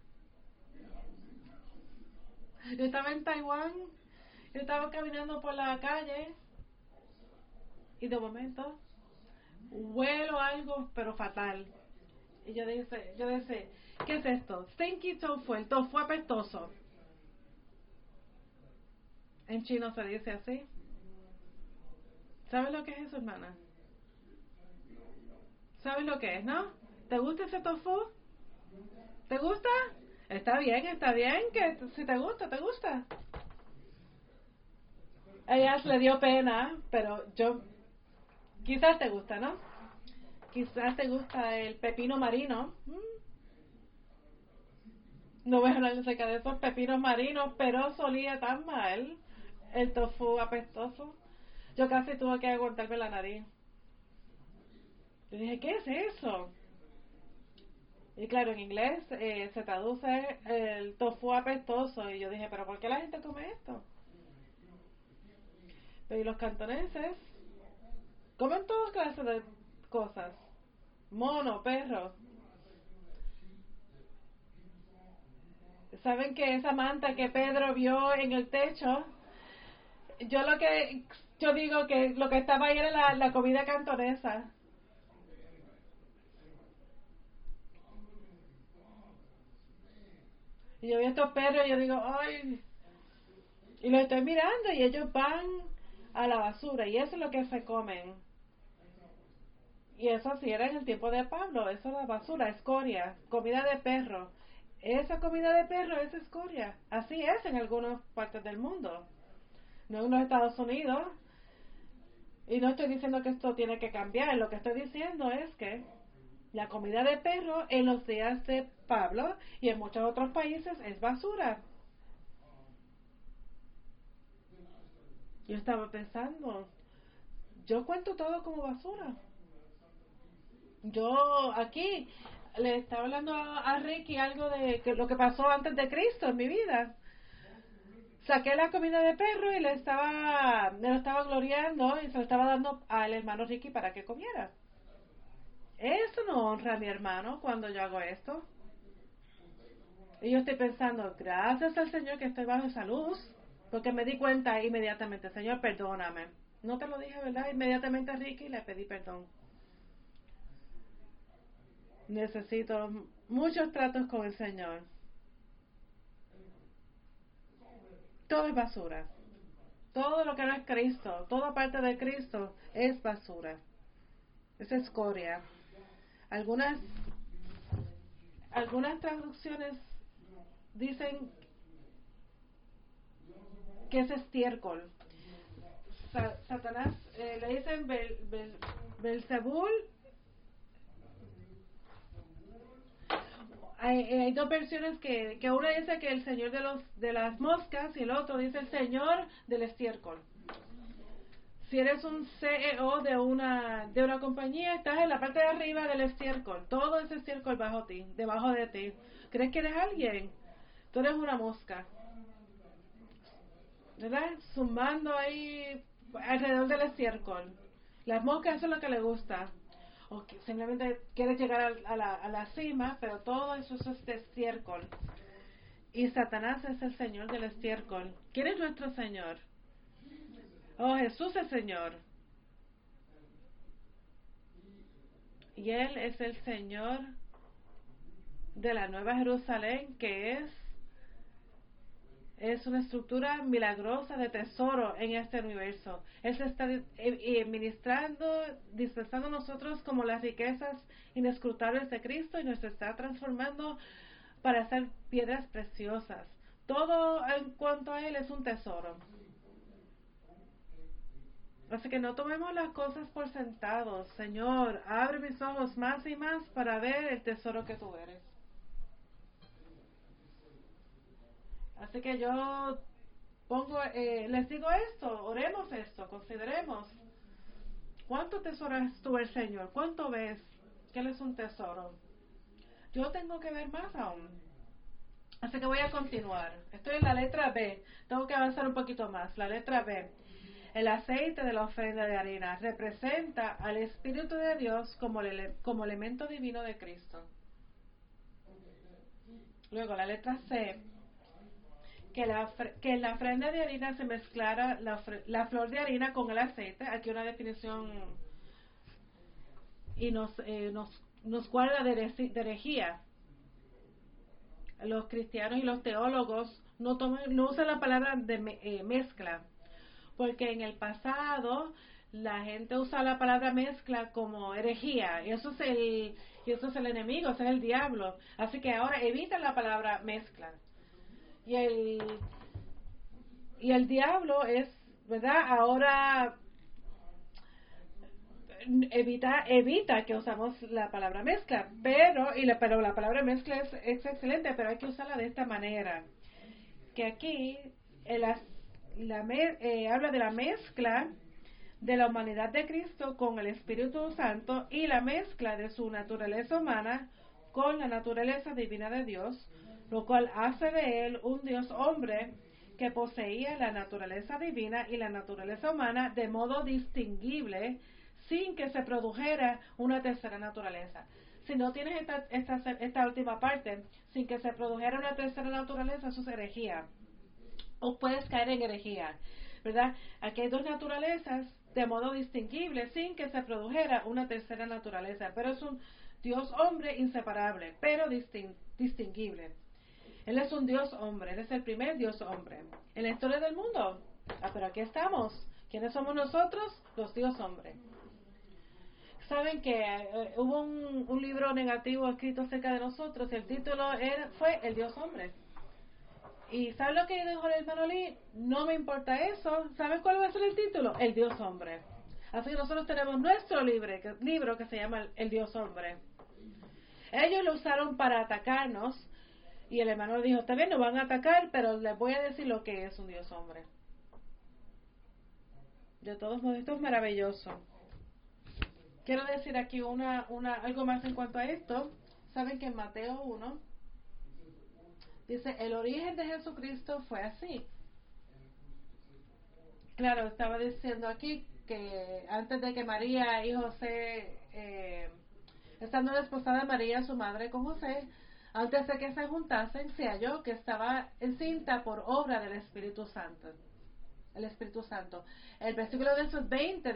Yo estaba en Taiwán, yo estaba caminando por la calle y de momento huelo algo pero fatal. Y yo dije, ¿qué es esto? Stinky tofu, el tofu apestoso. En chino se dice así. ¿Sabes lo que es eso, hermana? ¿Sabes lo que es, no? ¿Te gusta ese tofu? ¿Te gusta? Está bien, que si te gusta, te gusta. A ella le dio pena, pero quizás te gusta, ¿no? Quizás te gusta el pepino marino. No voy a hablar acerca de esos pepinos marinos, pero solía tan mal el tofu apestoso. Yo casi tuve que aguantarme la nariz. Yo dije, ¿qué es eso? Y claro, en inglés se traduce el tofu apestoso. Y yo dije, ¿pero por qué la gente come esto? Pero y los cantoneses comen todas clases de cosas. Mono, perro. ¿Saben que esa manta que Pedro vio en el techo? Yo lo que yo digo que lo que estaba ahí era la comida cantonesa. Y yo vi estos perros y yo digo, ay, y los estoy mirando y ellos van a la basura y eso es lo que se comen. Y eso sí era en el tiempo de Pablo, eso era basura, escoria, comida de perro. Esa comida de perro es escoria. Así es en algunas partes del mundo. No en los Estados Unidos. Y no estoy diciendo que esto tiene que cambiar. Lo que estoy diciendo es que la comida de perro en los días de Pablo y en muchos otros países es basura. Yo estaba pensando, yo cuento todo como basura. Yo aquí le estaba hablando a Ricky algo de lo que pasó antes de Cristo en mi vida. Saqué la comida de perro y me lo estaba gloriando y se lo estaba dando al hermano Ricky para que comiera. Eso no honra a mi hermano cuando yo hago esto. Y yo estoy pensando, gracias al Señor que estoy bajo esa luz, porque me di cuenta inmediatamente, Señor, perdóname. No te lo dije, ¿verdad? Inmediatamente a Ricky le pedí perdón. Necesito muchos tratos con el Señor. Todo es basura. Todo lo que no es Cristo, toda parte de Cristo es basura. Es escoria. Algunas, algunas traducciones dicen que es estiércol. Satanás le dicen Belzebul. Hay dos versiones que una dice que el señor de las moscas y el otro dice el señor del estiércol. Si eres un CEO de una compañía, estás en la parte de arriba del estiércol. Todo ese estiércol debajo de ti. ¿Crees que eres alguien? Tú eres una mosca. ¿Verdad? Zumbando ahí alrededor del estiércol. Las moscas, eso es lo que le gusta. O que simplemente quieres llegar a la cima, pero todo eso es estiércol. Y Satanás es el señor del estiércol. ¿Quién es nuestro Señor? Oh, Jesús es Señor. Y Él es el Señor de la Nueva Jerusalén, que es una estructura milagrosa de tesoro en este universo. Él se está ministrando, dispensando a nosotros como las riquezas inescrutables de Cristo y nos está transformando para hacer piedras preciosas. Todo en cuanto a Él es un tesoro. Así que no tomemos las cosas por sentados. Señor, abre mis ojos más y más para ver el tesoro que tú eres. Así que yo les digo esto, oremos esto, consideremos. ¿Cuánto tesoras tú el Señor? ¿Cuánto ves que Él es un tesoro? Yo tengo que ver más aún. Así que voy a continuar. Estoy en la letra B. Tengo que avanzar un poquito más. La letra B. El aceite de la ofrenda de harina representa al Espíritu de Dios como elemento divino de Cristo. Luego la letra C. Que en la ofrenda de harina se mezclara la flor de harina con el aceite. Aquí una definición y nos guarda de herejía. Los cristianos y los teólogos no usan la palabra de mezcla, porque en el pasado la gente usa la palabra mezcla como herejía, y eso es el enemigo, ese es el diablo. Así que ahora evita la palabra mezcla. Y el diablo es, ¿verdad? Ahora evita que usamos la palabra mezcla, pero la palabra mezcla es excelente, pero hay que usarla de esta manera. Que aquí habla de la mezcla de la humanidad de Cristo con el Espíritu Santo y la mezcla de su naturaleza humana con la naturaleza divina de Dios, lo cual hace de él un Dios hombre que poseía la naturaleza divina y la naturaleza humana de modo distinguible sin que se produjera una tercera naturaleza. Si no tienes esta última parte, sin que se produjera una tercera naturaleza, eso es herejía. O puedes caer en herejía, ¿verdad? Aquí hay dos naturalezas de modo distinguible sin que se produjera una tercera naturaleza, pero es un Dios hombre inseparable, pero distinguible. Él es un Dios hombre, Él es el primer Dios hombre en la historia del mundo. Pero aquí estamos. ¿Quiénes somos nosotros? Los Dios hombre. Saben que hubo un libro negativo escrito acerca de nosotros y el título fue El Dios hombre. ¿Y saben lo que dijo el hermano Lee? No me importa eso. ¿Saben cuál va a ser el título? El Dios hombre. Así que nosotros tenemos nuestro libro que se llama El Dios hombre. Ellos lo usaron para atacarnos y el hermano dijo, está bien, nos van a atacar, pero les voy a decir lo que es un Dios hombre. De todos modos, esto es maravilloso. Quiero decir aquí algo más en cuanto a esto. Saben que en Mateo 1 dice, el origen de Jesucristo fue así. Claro, estaba diciendo aquí que antes de que María y José, estando desposada María, su madre, con José, antes de que se juntasen, se halló que estaba encinta por obra del Espíritu Santo. El Espíritu Santo. El versículo de esos 20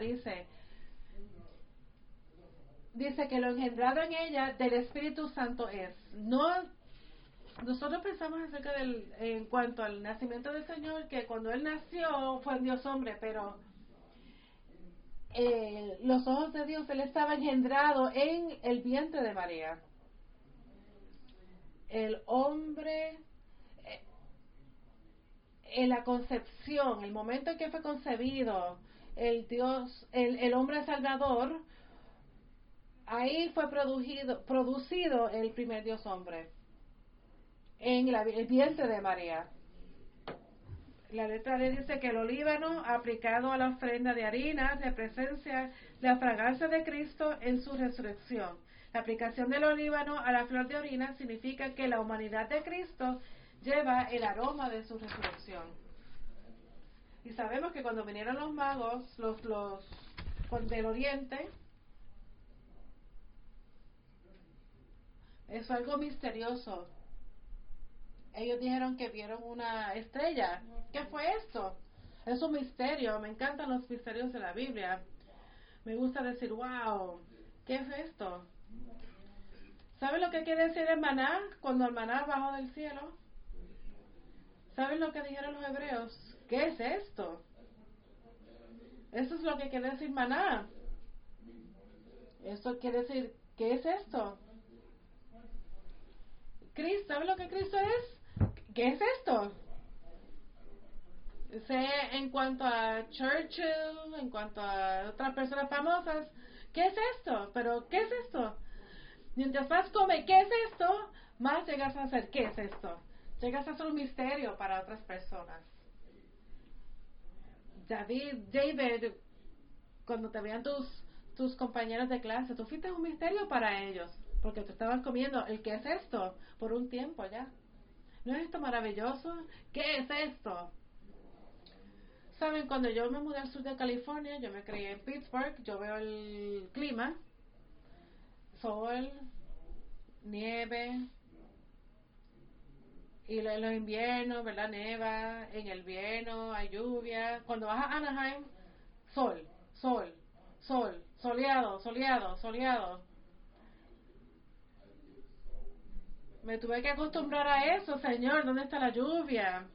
dice que lo engendrado en ella del Espíritu Santo es. Nosotros pensamos acerca en cuanto al nacimiento del Señor, que cuando Él nació fue Dios hombre, pero los ojos de Dios, Él estaba engendrado en el vientre de María. El hombre, en la concepción, el momento en que fue concebido, el hombre salvador, ahí fue producido el primer Dios hombre, en el vientre de María. La letra D dice que el olíbano aplicado a la ofrenda de harina representa la fragancia de Cristo en su resurrección. La aplicación del olíbano a la flor de harina significa que la humanidad de Cristo lleva el aroma de su resurrección. Y sabemos que cuando vinieron los magos, los del oriente, es algo misterioso. Ellos dijeron que vieron una estrella. ¿Qué fue esto? Es un misterio. Me encantan los misterios de la Biblia. Me gusta decir, wow, ¿qué es esto? ¿Saben lo que quiere decir el maná? Cuando el maná bajó del cielo. ¿Saben lo que dijeron los hebreos? ¿Qué es esto? Eso es lo que quiere decir maná. Esto quiere decir, ¿qué es esto? Cristo, ¿saben lo que Cristo es? ¿Qué es esto? Sé en cuanto a Churchill, en cuanto a otras personas famosas, ¿qué es esto? Pero, ¿qué es esto? Mientras más come, ¿qué es esto? Más llegas a hacer, ¿qué es esto? Llegas a ser un misterio para otras personas. David, cuando te vean tus compañeros de clase, tú fuiste un misterio para ellos, porque tú estabas comiendo el ¿qué es esto? Por un tiempo ya. ¿No es esto maravilloso? ¿Qué es esto? Saben, cuando yo me mudé al sur de California, yo me crié en Pittsburgh, yo veo el clima, sol, nieve, y en los inviernos, ¿verdad? Neva, en el invierno hay lluvia. Cuando vas a Anaheim, sol, sol, sol, soleado, soleado, soleado. Me tuve que acostumbrar a eso, Señor, ¿dónde está la lluvia?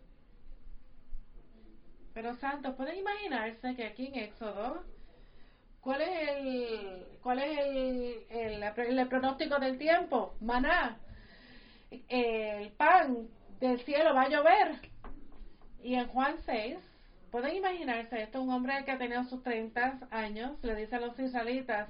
Pero santos, ¿pueden imaginarse que aquí en Éxodo, ¿cuál es el pronóstico del tiempo? Maná, el pan del cielo va a llover. Y en Juan 6, pueden imaginarse esto, un hombre que ha tenido sus 30 años, le dice a los israelitas,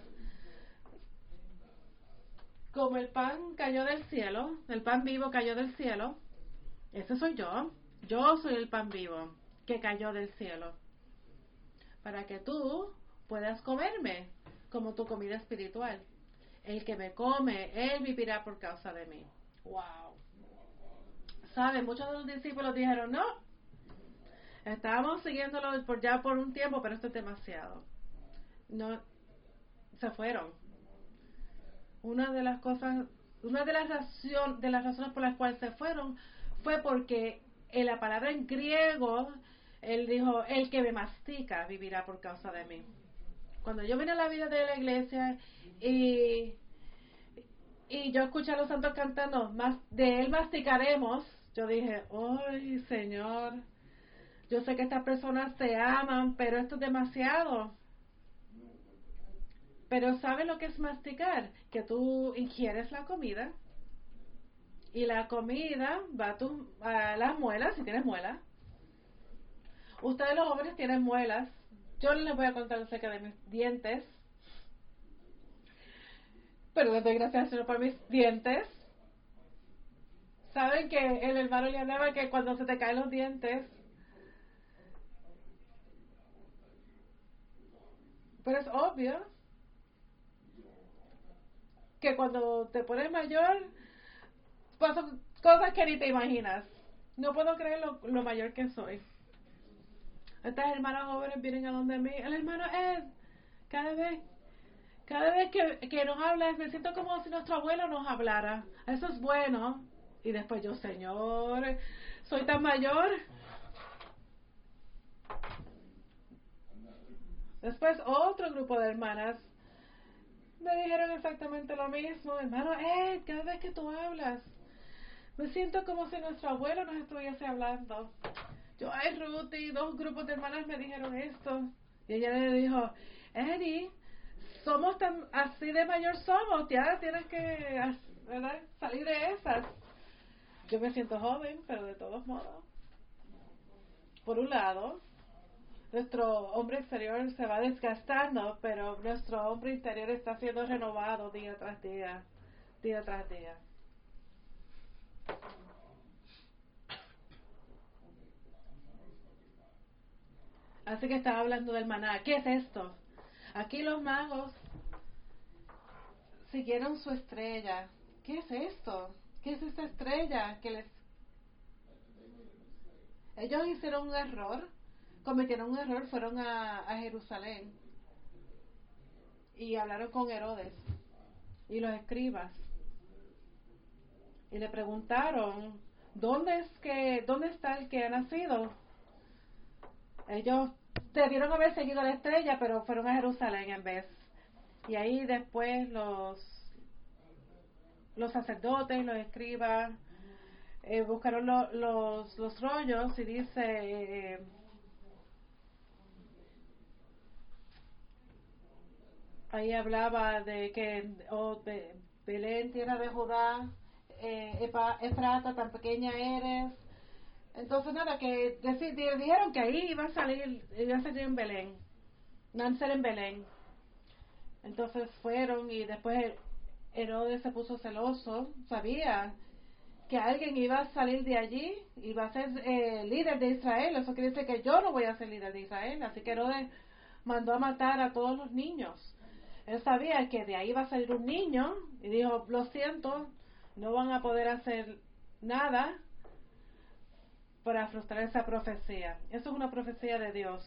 como el pan cayó del cielo, el pan vivo cayó del cielo, ese soy yo soy el pan vivo que cayó del cielo, para que tú puedas comerme como tu comida espiritual. El que me come, él vivirá por causa de mí. Wow. ¿Saben? Muchos de los discípulos dijeron, no, estábamos siguiéndolo por un tiempo, pero esto es demasiado. No, se fueron. Una de las cosas, una de las razones por las cuales se fueron fue porque en la palabra en griego él dijo, el que me mastica vivirá por causa de mí. Cuando yo vine a la vida de la iglesia y, y yo escuché a los santos cantando, más de él masticaremos, yo dije, ¡ay, Señor! Yo sé que estas personas te aman, pero esto es demasiado. Pero ¿sabes lo que es masticar? Que tú ingieres la comida y la comida va a las muelas, si tienes muelas. Ustedes los jóvenes tienen muelas. Yo les voy a contar acerca de mis dientes. Pero les doy gracias al Señor por mis dientes. Saben que el hermano le hablaba que cuando se te caen los dientes, pero es obvio que cuando te pones mayor pasan cosas que ni te imaginas. No puedo creer lo mayor que soy. Estas hermanas jóvenes vienen a donde mí. El hermano Ed, cada vez, cada vez que nos habla, me siento como si nuestro abuelo nos hablara. Eso es bueno. Y después yo, Señor, soy tan mayor. Después otro grupo de hermanas me dijeron exactamente lo mismo. Hermano Ed, cada vez que tú hablas, me siento como si nuestro abuelo nos estuviese hablando. Yo, ay, Ruth, y dos grupos de hermanas me dijeron esto. Y ella le dijo, Eddie, somos tan así de mayor somos, ya tienes que, ¿verdad?, salir de esas. Yo me siento joven, pero de todos modos. Por un lado, nuestro hombre exterior se va desgastando, pero nuestro hombre interior está siendo renovado día tras día, día tras día. Así que estaba hablando del maná. ¿Qué es esto? Aquí los magos siguieron su estrella. ¿Qué es esto? ¿Qué es esta estrella que les... Ellos hicieron un error, cometieron un error, fueron a Jerusalén y hablaron con Herodes y los escribas y le preguntaron, ¿dónde está el que ha nacido? Ellos debieron haber seguido la estrella, pero fueron a Jerusalén en vez. Y ahí después los sacerdotes, los escribas, buscaron los rollos y dice, ahí hablaba de que Belén, tierra de Judá, Efrata, tan pequeña eres. Entonces nada, que dijeron que ahí iba a salir en Belén, nacer en Belén. Entonces fueron y después Herodes se puso celoso, sabía que alguien iba a salir de allí, iba a ser líder de Israel. Eso quiere decir que yo no voy a ser líder de Israel. Así que Herodes mandó a matar a todos los niños. Él sabía que de ahí iba a salir un niño y dijo, lo siento, no van a poder hacer nada para frustrar esa profecía. Eso es una profecía de Dios.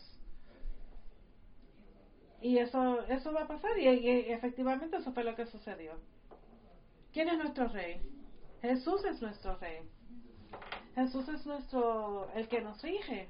Y eso va a pasar y efectivamente eso fue lo que sucedió. ¿Quién es nuestro rey? Jesús es nuestro rey. Jesús es el que nos rige.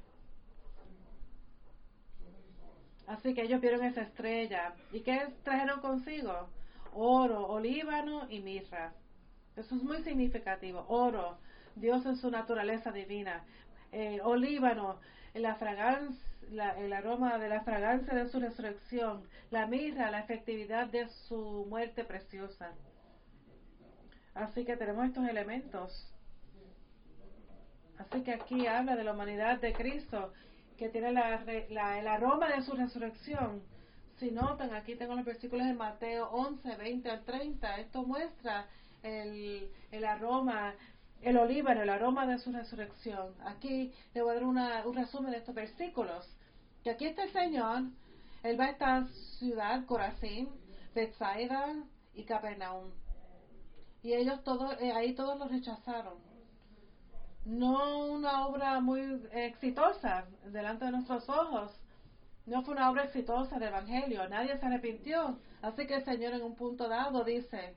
Así que ellos vieron esa estrella. ¿Y qué trajeron consigo? Oro, olíbano y mirra. Eso es muy significativo. Oro, Dios en su naturaleza divina. Olíbano, la fragancia, el aroma de la fragancia de su resurrección. La mirra, la efectividad de su muerte preciosa. Así que tenemos estos elementos. Así que aquí habla de la humanidad de Cristo, que tiene el aroma de su resurrección. Si notan, aquí tengo los versículos de Mateo 11, 20 al 30. Esto muestra el aroma, el olíbano, el aroma de su resurrección. Aquí le voy a dar un resumen de estos versículos. Que aquí está el Señor, Él va a esta ciudad, Corazín, Bethsaida y Capernaum. Y ellos todos, ahí todos los rechazaron. No una obra muy exitosa delante de nuestros ojos. No fue una obra exitosa de evangelio. Nadie se arrepintió. Así que el Señor en un punto dado dice,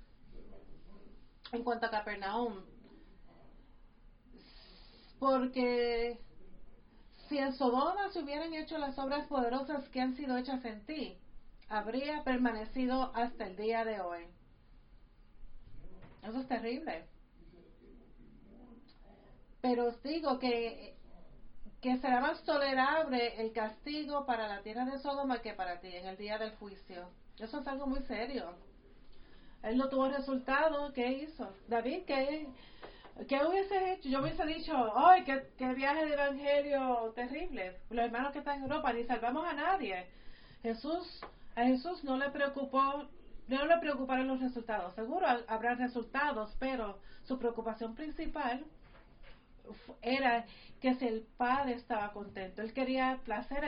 en cuanto a Capernaum, porque si en Sodoma se hubieran hecho las obras poderosas que han sido hechas en ti, habría permanecido hasta el día de hoy. Eso es terrible. Pero os digo que será más tolerable el castigo para la tierra de Sodoma que para ti en el día del juicio. Eso es algo muy serio. Él no tuvo resultado. ¿Qué hizo? David, ¿qué hubiese hecho? Yo hubiese dicho, ¡ay, qué viaje de evangelio terrible! Los hermanos que están en Europa, ni salvamos a nadie. A Jesús no le preocuparon los resultados. Seguro habrá resultados, pero su preocupación principal era que si el padre estaba contento. Él quería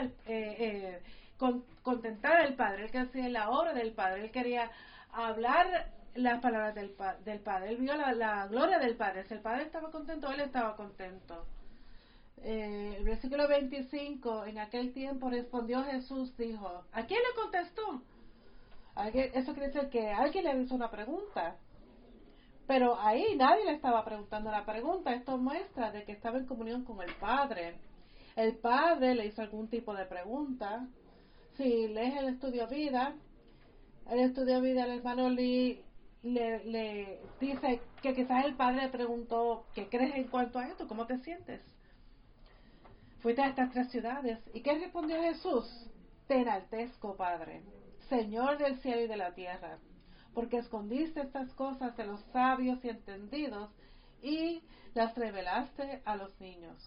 contentar al padre. Él quería hacer la obra del padre. Él quería hablar las palabras del padre. Él vio la gloria del padre. Si el padre estaba contento, él estaba contento. El versículo 25, en aquel tiempo respondió Jesús, dijo, ¿a quién le contestó? Eso quiere decir que alguien le hizo una pregunta. Pero ahí nadie le estaba preguntando la pregunta. Esto muestra de que estaba en comunión con el Padre. El Padre le hizo algún tipo de pregunta. Si lees el estudio vida el hermano Lee le dice que quizás el Padre le preguntó, ¿qué crees en cuanto a esto? ¿Cómo te sientes? Fuiste a estas 3 ciudades. ¿Y qué respondió Jesús? Te enaltezco, Padre, Señor del cielo y de la tierra, porque escondiste estas cosas de los sabios y entendidos y las revelaste a los niños.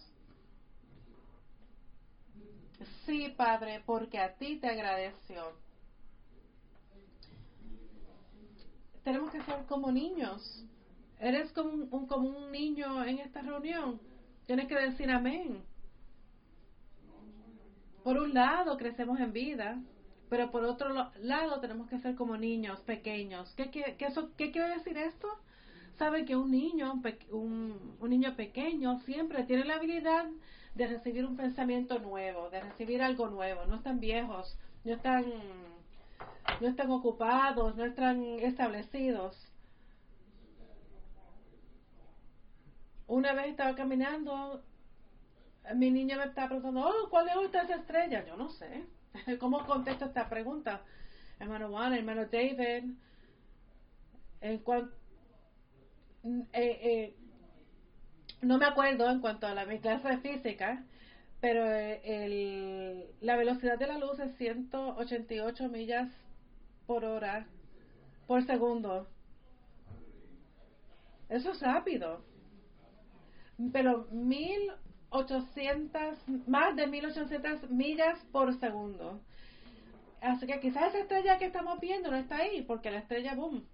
Sí, Padre, porque a ti te agradeció. Tenemos que ser como niños. Eres como un niño en esta reunión. Tienes que decir amén. Por un lado, crecemos en vida, pero por otro lado tenemos que ser como niños pequeños. ¿Qué quiere decir esto? Sabe que un niño pequeño siempre tiene la habilidad de recibir un pensamiento nuevo, de recibir algo nuevo. No están viejos, no están ocupados, no están establecidos. Una vez estaba caminando, mi niña me estaba preguntando, ¿cuál es esa estrella? Yo no sé. ¿Cómo contesto esta pregunta? Hermano Juan, hermano David, no me acuerdo en cuanto a mi clase de física, pero la velocidad de la luz es 188 millas por hora por segundo. Eso es rápido. Pero 1800, más de 1800 millas por segundo. Así que quizás esa estrella que estamos viendo no está ahí, porque la estrella, boom,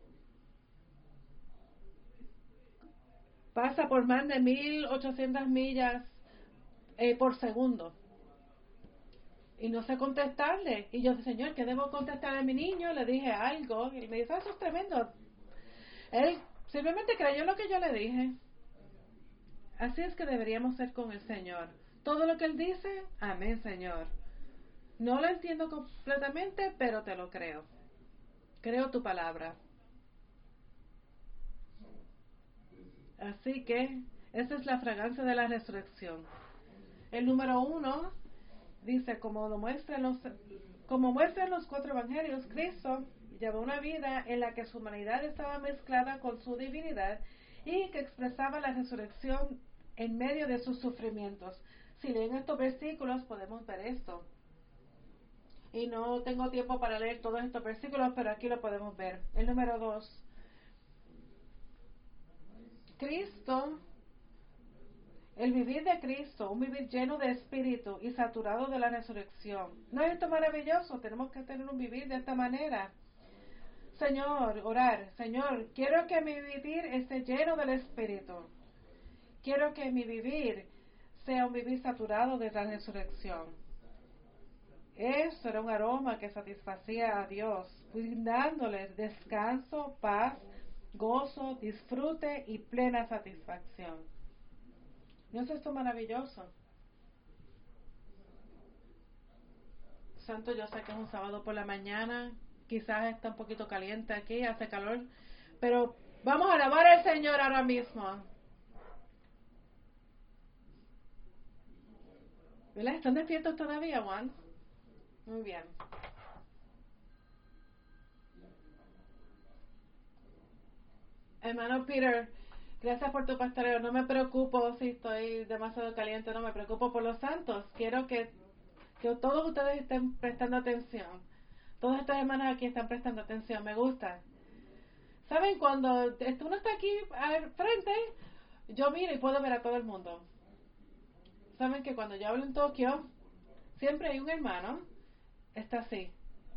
pasa por más de 1800 millas por segundo. Y no sé contestarle. Y yo, Señor, ¿qué debo contestarle a mi niño? Le dije algo. Y me dice, eso es tremendo. Él simplemente creyó lo que yo le dije. Así es que deberíamos ser con el Señor. Todo lo que Él dice, amén, Señor. No lo entiendo completamente, pero te lo creo. Creo tu palabra. Así que esa es la fragancia de la resurrección. El número 1 dice, como muestran los 4 evangelios, Cristo llevó una vida en la que su humanidad estaba mezclada con su divinidad y que expresaba la resurrección en medio de sus sufrimientos. Si leen estos versículos podemos ver esto. Y no tengo tiempo para leer todos estos versículos, pero aquí lo podemos ver. El número 2. Cristo, el vivir de Cristo, un vivir lleno de espíritu y saturado de la resurrección. ¿No es esto maravilloso? Tenemos que tener un vivir de esta manera. Señor, orar, Señor, quiero que mi vivir esté lleno del espíritu. Quiero que mi vivir sea un vivir saturado de la resurrección. Eso era un aroma que satisfacía a Dios, brindándole descanso, paz, gozo, disfrute y plena satisfacción. ¿No es esto maravilloso? Santo, yo sé que es un sábado por la mañana, quizás está un poquito caliente aquí, hace calor, pero vamos a alabar al Señor ahora mismo. ¿Verdad? ¿Están despiertos todavía, Juan? Muy bien. Hermano Peter, gracias por tu pastoreo. No me preocupo si estoy demasiado caliente, no me preocupo por los santos. Quiero que todos ustedes estén prestando atención. Todos estos hermanos aquí están prestando atención. Me gusta. ¿Saben? Cuando uno está aquí al frente, yo miro y puedo ver a todo el mundo. ¿Saben que cuando yo hablo en Tokio, siempre hay un hermano, está así?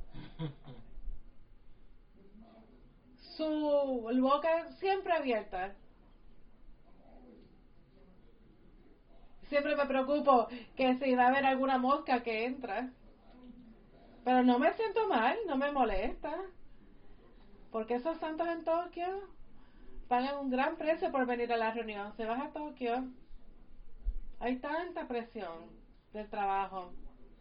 Su boca siempre abierta. Siempre me preocupo que si va a haber alguna mosca que entra. Pero no me siento mal, no me molesta. Porque esos santos en Tokio pagan un gran precio por venir a la reunión. Si vas a Tokio, hay tanta presión del trabajo.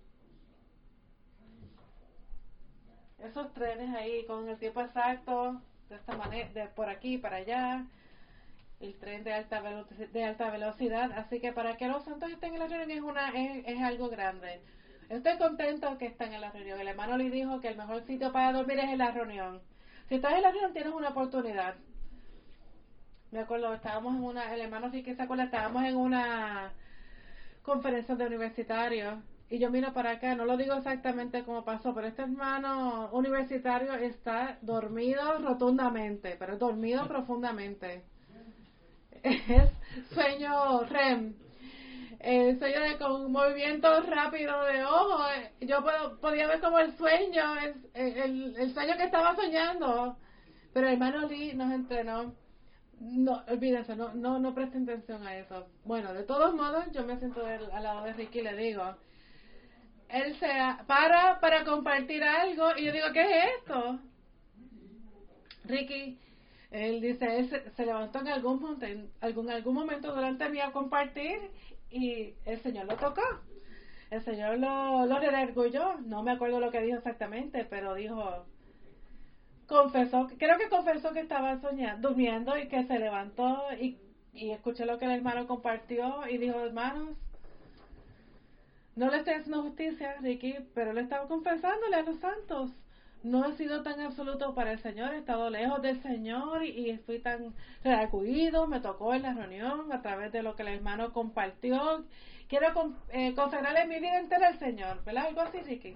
Esos trenes ahí con el tiempo exacto, de esta manera, de por aquí para allá, el tren de alta velocidad. Así que para que los santos estén en la reunión es algo grande. Estoy contento que estén en la reunión. El hermano le dijo que el mejor sitio para dormir es en la reunión. Si estás en la reunión tienes una oportunidad. Me acuerdo, el hermano Ricky se acuerda, estábamos en una conferencia de universitarios y yo miro para acá, no lo digo exactamente cómo pasó, pero este hermano universitario está dormido rotundamente, pero dormido profundamente. Es sueño REM. Sueño con un movimiento rápido de ojo. Yo podía ver como el sueño, el sueño que estaba soñando. Pero el hermano Lee nos entrenó. No, olvídense, no presten atención a eso. Bueno, de todos modos, yo me siento al lado de Ricky y le digo, él se para compartir algo y yo digo, ¿qué es esto? Ricky, él dice, él se levantó en algún momento durante mi a compartir y el Señor lo tocó. El Señor lo redarguyó. No me acuerdo lo que dijo exactamente, pero dijo, creo que confesó que estaba soñando, durmiendo y que se levantó y escuché lo que el hermano compartió y dijo, hermanos, no le estoy haciendo justicia, Ricky, pero le estaba confesándole a los santos no he sido tan absoluto para el Señor, he estado lejos del Señor y fui tan reacudido, me tocó en la reunión a través de lo que el hermano compartió. Quiero consagrarle mi vida entera al Señor, ¿verdad? Algo así, Ricky.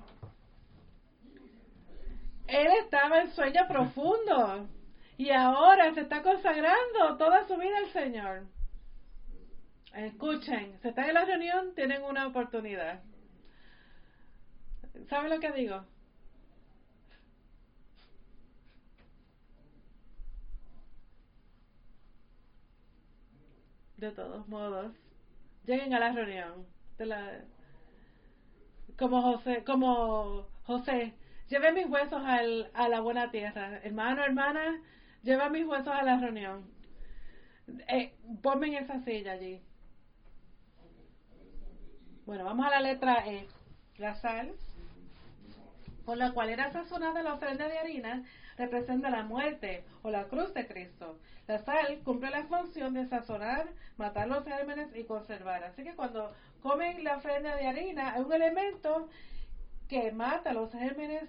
Él estaba en sueño profundo y ahora se está consagrando toda su vida al Señor. Escuchen, si están en la reunión, tienen una oportunidad. ¿Saben lo que digo? De todos modos, lleguen a la reunión. De la, como José, lleve mis huesos a la buena tierra. Hermano, hermana, lleva mis huesos a la reunión. Ponme en esa silla allí. Bueno, vamos a la letra E. La sal, con la cual era sazonada la ofrenda de harina, representa la muerte o la cruz de Cristo. La sal cumple la función de sazonar, matar los gérmenes y conservar. Así que cuando comen la ofrenda de harina, es un elemento que mata los gérmenes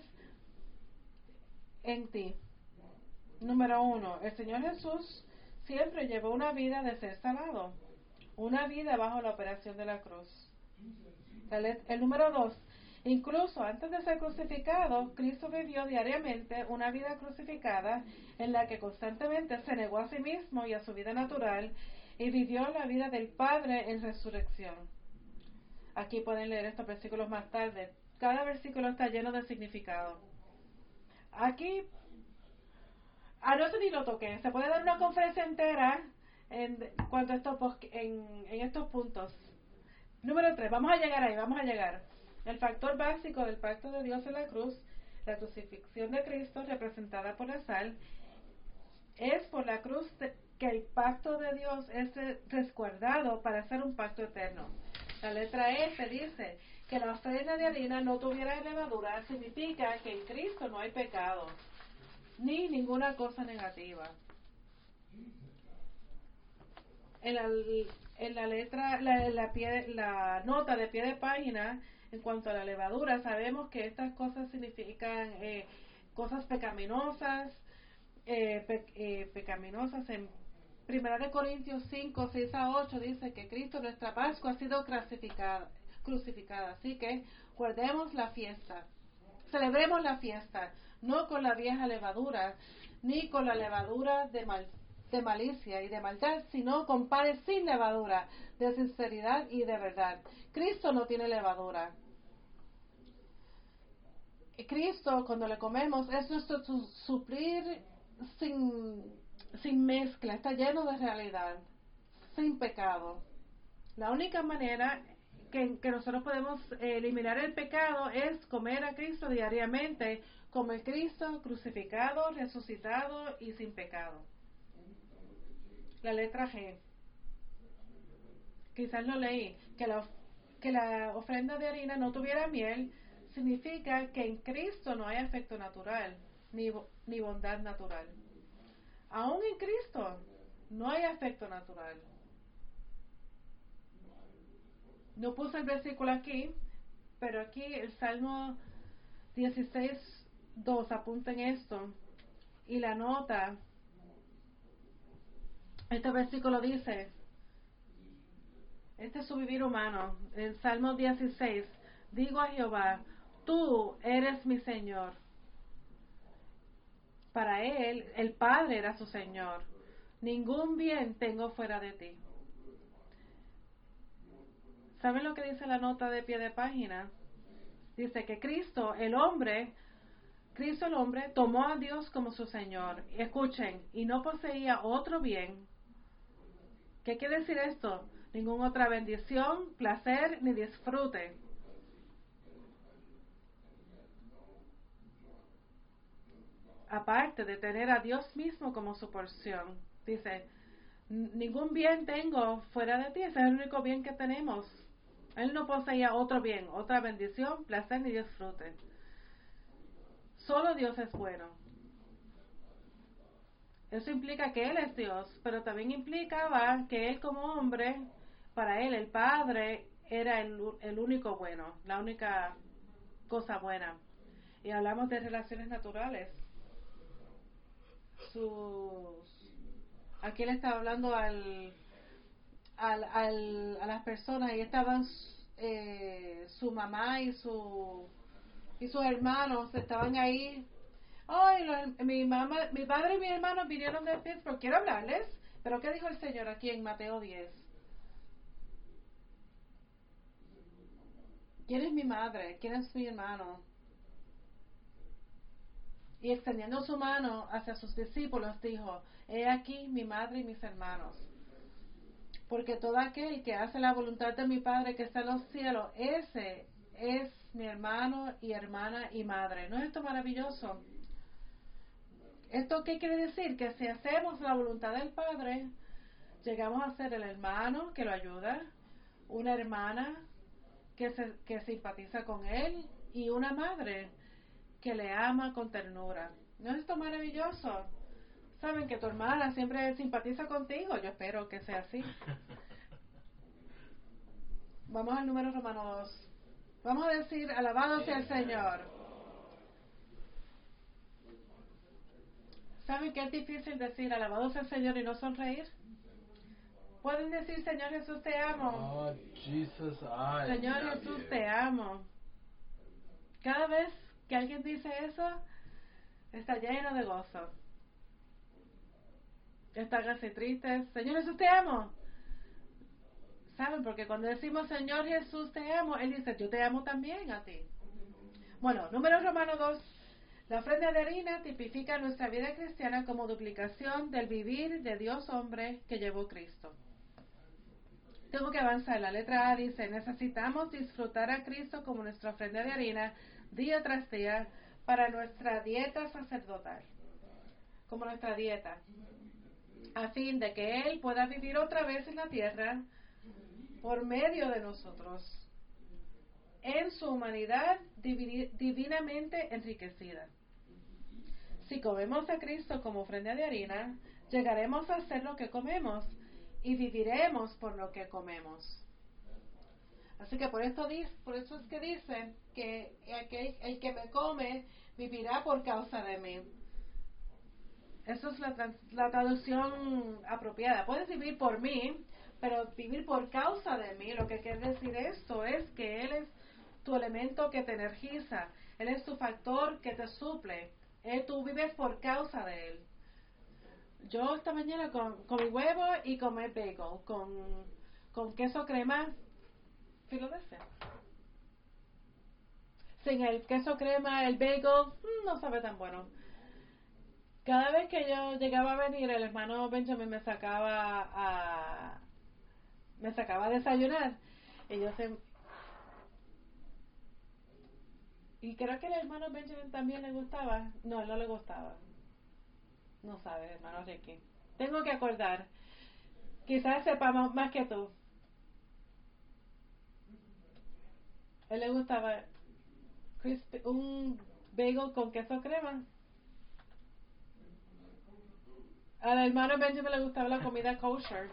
en ti. Número 1. El Señor Jesús siempre llevó una vida de ser salado, una vida bajo la operación de la cruz. El número 2. Incluso antes de ser crucificado, Cristo vivió diariamente una vida crucificada en la que constantemente se negó a sí mismo y a su vida natural y vivió la vida del Padre en resurrección. Aquí pueden leer estos versículos más tarde. Cada versículo está lleno de significado. Aquí, no sé ni lo toqué, se puede dar una conferencia entera en cuanto a en estos puntos. Número 3, vamos a llegar ahí, vamos a llegar. El factor básico del pacto de Dios en la cruz, la crucifixión de Cristo representada por la sal, es por la cruz que el pacto de Dios es resguardado para ser un pacto eterno. La letra F dice que la ofrenda de harina no tuviera levadura, significa que en Cristo no hay pecado, ni ninguna cosa negativa. En la letra, la nota de pie de página, en cuanto a la levadura, sabemos que estas cosas significan cosas pecaminosas, pecaminosas. En 1 Corintios 5, 6 a 8 dice que Cristo, nuestra Pascua, ha sido crucificada. Así que guardemos la fiesta, celebremos la fiesta, no con la vieja levadura, ni con la levadura de malicia y de maldad, sino con panes sin levadura, de sinceridad y de verdad. Cristo no tiene levadura. Cristo, cuando le comemos, es nuestro suplir sin mezcla, está lleno de realidad, sin pecado. La única manera que nosotros podemos eliminar el pecado es comer a Cristo diariamente, como el Cristo crucificado, resucitado y sin pecado. La letra G. Quizás lo leí, que la ofrenda de harina no tuviera miel, significa que en Cristo no hay afecto natural, ni bondad natural. Aún en Cristo no hay afecto natural. No puse el versículo aquí, pero aquí el Salmo 16:2, apunten esto, y la nota, este versículo dice, este es su vivir humano, el Salmo 16, digo a Jehová, tú eres mi Señor. Para él, el Padre era su Señor. Ningún bien tengo fuera de ti. ¿Saben lo que dice la nota de pie de página? Dice que Cristo el hombre, tomó a Dios como su Señor. Escuchen, y no poseía otro bien. ¿Qué quiere decir esto? Ninguna otra bendición, placer ni disfrute. Aparte de tener a Dios mismo como su porción. Dice, ningún bien tengo fuera de ti, ese es el único bien que tenemos. Él no poseía otro bien, otra bendición, placer ni disfrute. Solo Dios es bueno. Eso implica que Él es Dios, pero también implicaba que Él como hombre, para Él el Padre era el único bueno, la única cosa buena. y hablamos de relaciones naturales. Aquí él estaba hablando a las personas y estaban su mamá y sus hermanos estaban ahí. Mi padre y mi hermano vinieron de Pittsburgh. Quiero hablarles, pero ¿qué dijo el Señor aquí en Mateo 10? ¿Quién es mi madre? ¿Quién es mi hermano? Y extendiendo su mano hacia sus discípulos dijo: he aquí mi madre y mis hermanos. Porque todo aquel que hace la voluntad de mi Padre que está en los cielos, ese es mi hermano y hermana y madre. ¿No es esto maravilloso? ¿Esto qué quiere decir? Que si hacemos la voluntad del Padre, llegamos a ser el hermano que lo ayuda, una hermana que simpatiza con él y una madre que le ama con ternura. ¿No es esto maravilloso? Saben que tu hermana siempre simpatiza contigo. Yo espero que sea así. Vamos al número romano 2. Vamos a decir: alabado sea el Señor. ¿Saben que es difícil decir alabado sea el Señor y no sonreír? Pueden decir: Señor Jesús, te amo. Oh, Jesus, I Señor love Jesús, you. te amo. Cada vez que alguien dice eso, está lleno de gozo. Está casi triste. Señor Jesús, te amo. ¿Saben? Porque cuando decimos Señor Jesús, te amo, Él dice: yo te amo también a ti. Bueno, número romano 2. La ofrenda de harina tipifica nuestra vida cristiana como duplicación del vivir de Dios hombre que llevó Cristo. Tengo que avanzar. La letra A dice: necesitamos disfrutar a Cristo como nuestra ofrenda de harina día tras día para nuestra dieta sacerdotal. Como nuestra dieta. A fin de que Él pueda vivir otra vez en la tierra por medio de nosotros, en su humanidad divinamente enriquecida. Si comemos a Cristo como ofrenda de harina, llegaremos a ser lo que comemos y viviremos por lo que comemos. Así que por eso es que dice que el que me come vivirá por causa de mí. Eso es la traducción apropiada. Puedes vivir por mí, pero vivir por causa de mí, lo que quiere decir esto es que Él es tu elemento que te energiza, Él es tu factor que te suple, tú vives por causa de Él. Yo esta mañana con mi huevo y con mi bagel, con queso crema Filadelfia. Sin el queso crema, el bagel no sabe tan bueno. Cada vez que yo llegaba a venir, el hermano Benjamin me sacaba a desayunar. Y yo y creo que el hermano Benjamin también le gustaba. No, él no le gustaba. No sabe, hermano Ricky. Tengo que acordar. Quizás sepamos más que tú. Él le gustaba un bagel con queso crema. Al hermano Benjamin le gustaba la comida kosher.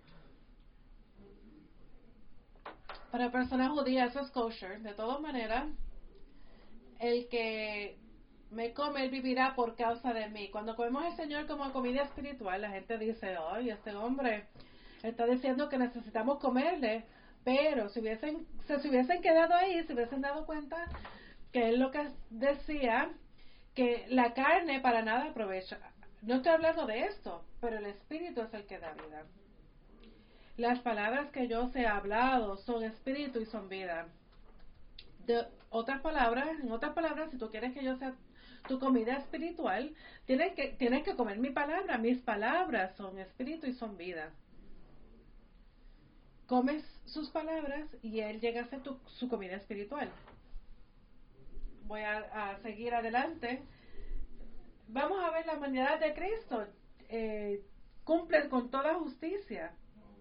Para personas judías eso es kosher. De todas maneras, el que me come, él vivirá por causa de mí. Cuando comemos al Señor como comida espiritual, la gente dice: ay, este hombre está diciendo que necesitamos comerle. Pero si se hubiesen quedado ahí, se hubiesen dado cuenta que él lo que decía, que la carne para nada aprovecha. No estoy hablando de esto, pero el espíritu es el que da vida. Las palabras que yo os he hablado son espíritu y son vida. En otras palabras, si tú quieres que yo sea tu comida espiritual, tienes que comer mi palabra. Mis palabras son espíritu y son vida. Comes sus palabras y él llega a ser su comida espiritual. Voy a seguir adelante. Vamos a ver la humanidad de Cristo. Cumplen con toda justicia.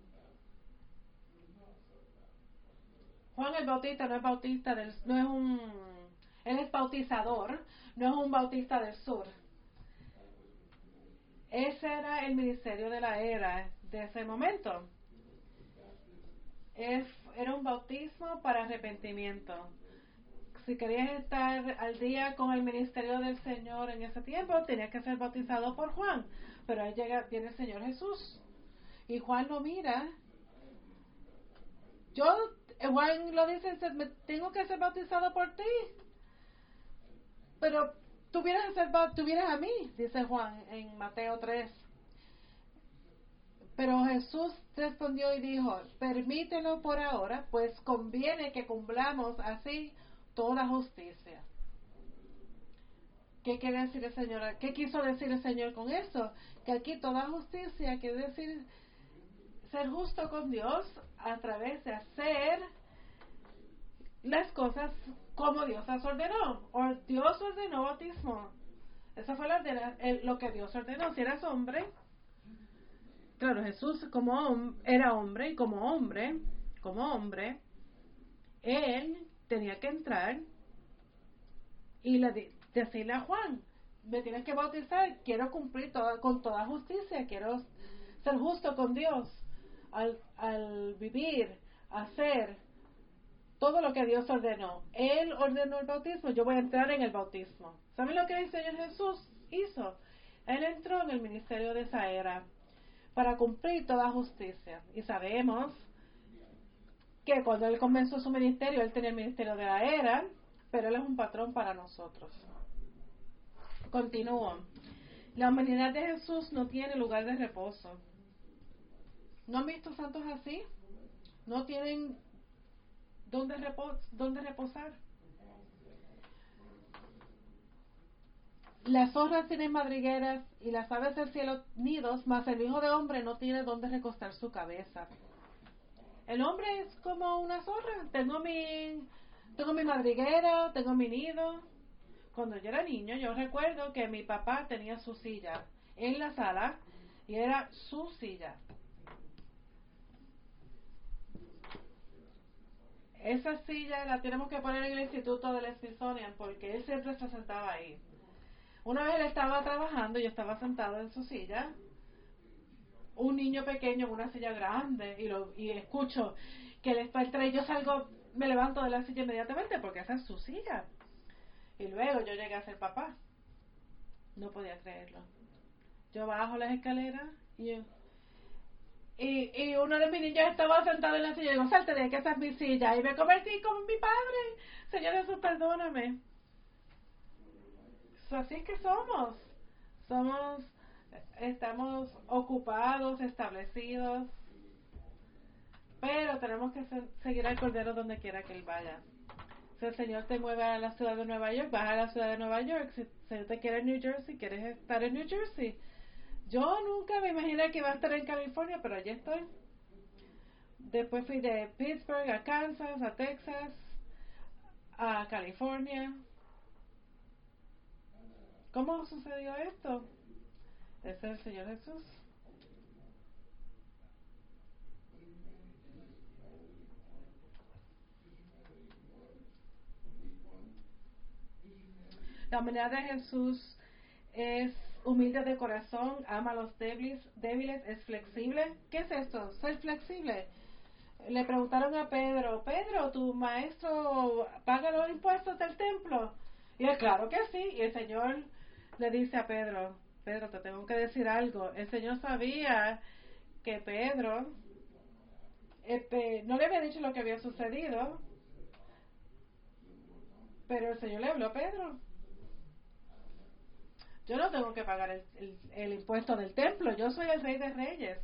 Juan el Bautista no es bautista no es él es bautizador, no es un bautista del sur. Ese era el ministerio de la era de ese momento. Era un bautismo para arrepentimiento. si querías estar al día con el ministerio del Señor en ese tiempo, tenías que ser bautizado por Juan. Pero ahí viene el Señor Jesús. Y Juan lo mira. Juan lo dice, me tengo que ser bautizado por ti. Pero tú vienes a mí, dice Juan en Mateo 3. Pero Jesús respondió y dijo, permítelo por ahora, pues conviene que cumplamos así toda justicia. ¿Qué quiere decir el Señor? ¿Qué quiso decir el Señor con eso? Que aquí toda justicia quiere decir ser justo con Dios a través de hacer las cosas como Dios las ordenó. O Dios ordenó bautismo. Eso fue lo que Dios ordenó. Si eras hombre, claro, Jesús era hombre y como hombre, él tenía que entrar y decirle a Juan, me tienes que bautizar, quiero cumplir con toda justicia, quiero ser justo con Dios al vivir, hacer todo lo que Dios ordenó. Él ordenó el bautismo, yo voy a entrar en el bautismo. ¿Saben lo que el Señor Jesús hizo? Él entró en el ministerio de esa era para cumplir toda justicia. Y sabemos que cuando Él comenzó su ministerio, Él tenía el ministerio de la era, pero Él es un patrón para nosotros. Continúo. La humanidad de Jesús no tiene lugar de reposo. ¿No han visto santos así? No tienen dónde reposar. Las zorras tienen madrigueras y las aves del cielo nidos, mas el Hijo de Hombre no tiene dónde recostar su cabeza. El hombre es como una zorra. Tengo mi madriguera, tengo mi nido. Cuando yo era niño, yo recuerdo que mi papá tenía su silla en la sala y era su silla. Esa silla la tenemos que poner en el Instituto del Smithsonian porque él siempre se sentaba ahí. Una vez él estaba trabajando y yo estaba sentado en su silla, un niño pequeño en una silla grande, y escucho que él entra y yo salgo, me levanto de la silla inmediatamente porque esa es su silla. Y luego yo llegué a ser papá. No podía creerlo. Yo bajo las escaleras y uno de mis niños estaba sentado en la silla y digo, salte de que esa es mi silla. Y me convertí como mi padre. Señor Jesús, perdóname. Así es que estamos ocupados, establecidos, pero tenemos que seguir al Cordero donde quiera que Él vaya. Si el Señor te mueve a la ciudad de Nueva York, vas a la ciudad de Nueva York. Si te quiere en New Jersey, quieres estar en New Jersey. Yo nunca me imaginé que iba a estar en California, pero allí estoy. Después fui de Pittsburgh a Kansas, a Texas, a California. ¿Cómo sucedió esto? Ese es el Señor Jesús. La humanidad de Jesús es humilde de corazón, ama a los débiles, es flexible. ¿Qué es esto? Ser flexible. Le preguntaron a Pedro, ¿tu maestro paga los impuestos del templo? Y él, claro que sí. Y el Señor le dice a Pedro, te tengo que decir algo. El Señor sabía que Pedro no le había dicho lo que había sucedido, pero el Señor le habló a Pedro. Yo no tengo que pagar el impuesto del templo, yo soy el Rey de Reyes.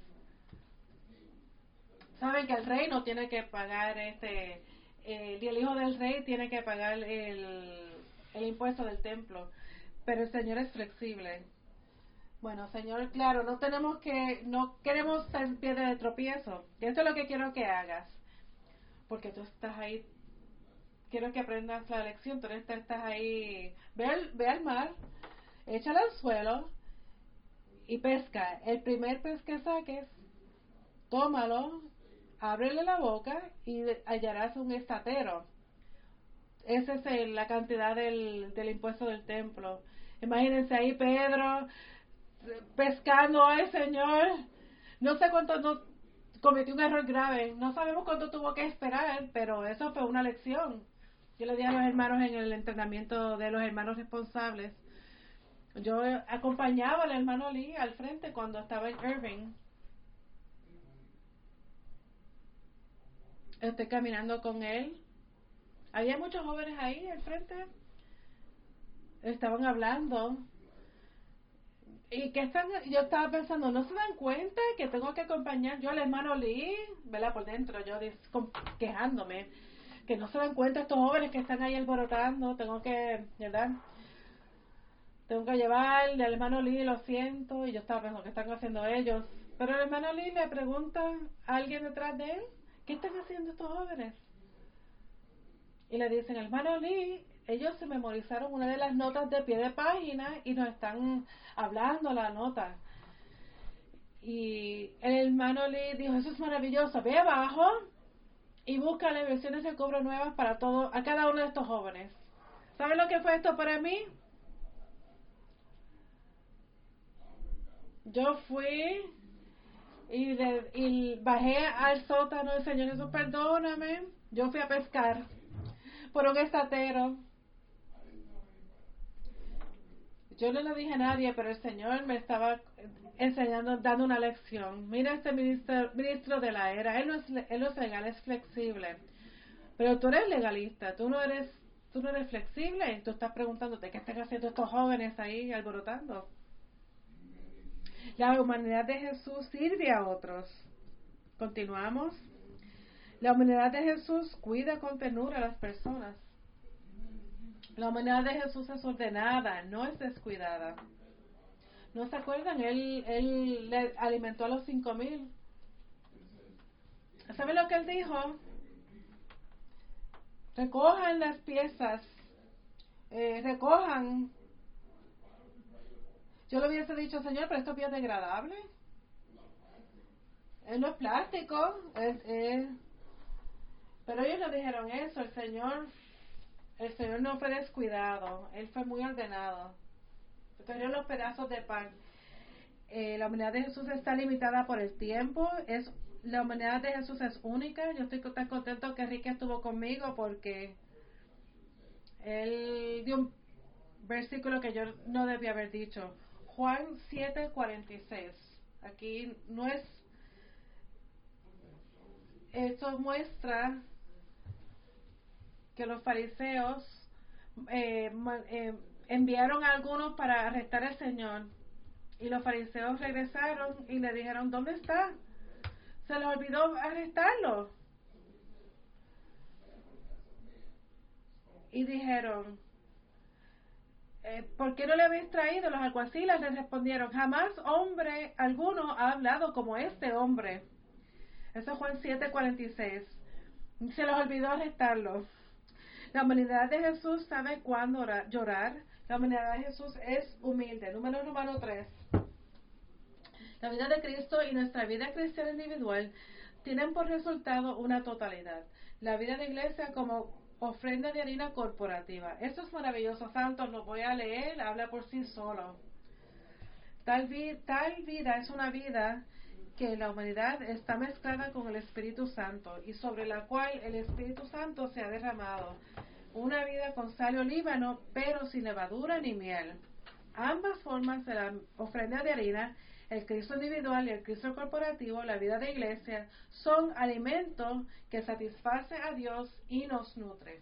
Saben que el rey no tiene que pagar y el hijo del rey tiene que pagar el impuesto del templo, pero el Señor es flexible. Bueno, Señor, claro, no queremos ser piedra de tropiezo. Esto es lo que quiero que hagas, porque tú estás ahí. Quiero que aprendas la lección. Tú estás ahí. Ve al mar, échalo al suelo y pesca. El primer pez que saques, tómalo, ábrele la boca y hallarás un estatero. Esa es la cantidad del impuesto del templo. Imagínense ahí Pedro pescando. Ay, Señor, no sé cuánto, no cometió un error grave, no sabemos cuánto tuvo que esperar, pero eso fue una lección. Yo le dije a los hermanos en el entrenamiento de los hermanos responsables, yo acompañaba al hermano Lee al frente cuando estaba en Irving. Estoy caminando con él. Había muchos jóvenes ahí al frente. Estaban hablando. Y que están, yo estaba pensando, ¿no se dan cuenta que tengo que acompañar yo al hermano Lee? ¿Verdad? Por dentro, yo quejándome. Que no se dan cuenta estos jóvenes que están ahí alborotando. Tengo que, ¿verdad? Tengo que llevarle al hermano Lee, lo siento. Y yo estaba pensando, ¿qué están haciendo ellos? Pero el hermano Lee le pregunta a alguien detrás de él, ¿qué están haciendo estos jóvenes? Y le dicen, hermano Lee, ellos se memorizaron una de las notas de pie de página y nos están hablando la nota. Y el hermano Lee dijo, eso es maravilloso, ve abajo y busca las versiones de cobro nuevas para todo, a cada uno de estos jóvenes. ¿Saben lo que fue esto para mí? Yo fui y bajé al sótano del Señor Jesús, perdóname. Yo fui a pescar por un estatero. Yo no le dije a nadie, pero el Señor me estaba enseñando, dando una lección. Mira este ministro de la era. Él no es legal, es flexible. Pero tú eres legalista, tú no eres flexible. Tú estás preguntándote qué están haciendo estos jóvenes ahí alborotando. La humanidad de Jesús sirve a otros. Continuamos. La humanidad de Jesús cuida con ternura a las personas. La humanidad de Jesús es ordenada, no es descuidada. ¿No se acuerdan? Él le alimentó a los 5,000. ¿Sabe lo que él dijo? Recojan las piezas. Recojan. Yo le hubiese dicho, Señor, pero esto es biodegradable. No es plástico. Pero ellos no dijeron eso. El Señor no fue descuidado. Él fue muy ordenado. Cogieron los pedazos de pan. La humanidad de Jesús está limitada por el tiempo. La humanidad de Jesús es única. Yo estoy tan contento que Ricky estuvo conmigo porque él dio un versículo que yo no debía haber dicho. Juan 7:46. Aquí no es. Esto muestra que los fariseos enviaron a algunos para arrestar al Señor. Y los fariseos regresaron y le dijeron, ¿dónde está? Se les olvidó arrestarlo. Y dijeron, ¿por qué no le habéis traído? Los alguaciles les respondieron, jamás hombre alguno ha hablado como este hombre. Eso es Juan 7:46. Se les olvidó arrestarlo. La humanidad de Jesús sabe cuándo llorar. La humanidad de Jesús es humilde. Número Romano 3. La vida de Cristo y nuestra vida cristiana individual tienen por resultado una totalidad. La vida de iglesia como ofrenda de harina corporativa. Esto es maravilloso, santos, lo voy a leer, habla por sí solo. Tal vida es una vida que la humanidad está mezclada con el Espíritu Santo y sobre la cual el Espíritu Santo se ha derramado. Una vida con sal y olíbano, pero sin levadura ni miel. Ambas formas de la ofrenda de harina, el Cristo individual y el Cristo corporativo, la vida de iglesia, son alimentos que satisface a Dios y nos nutre.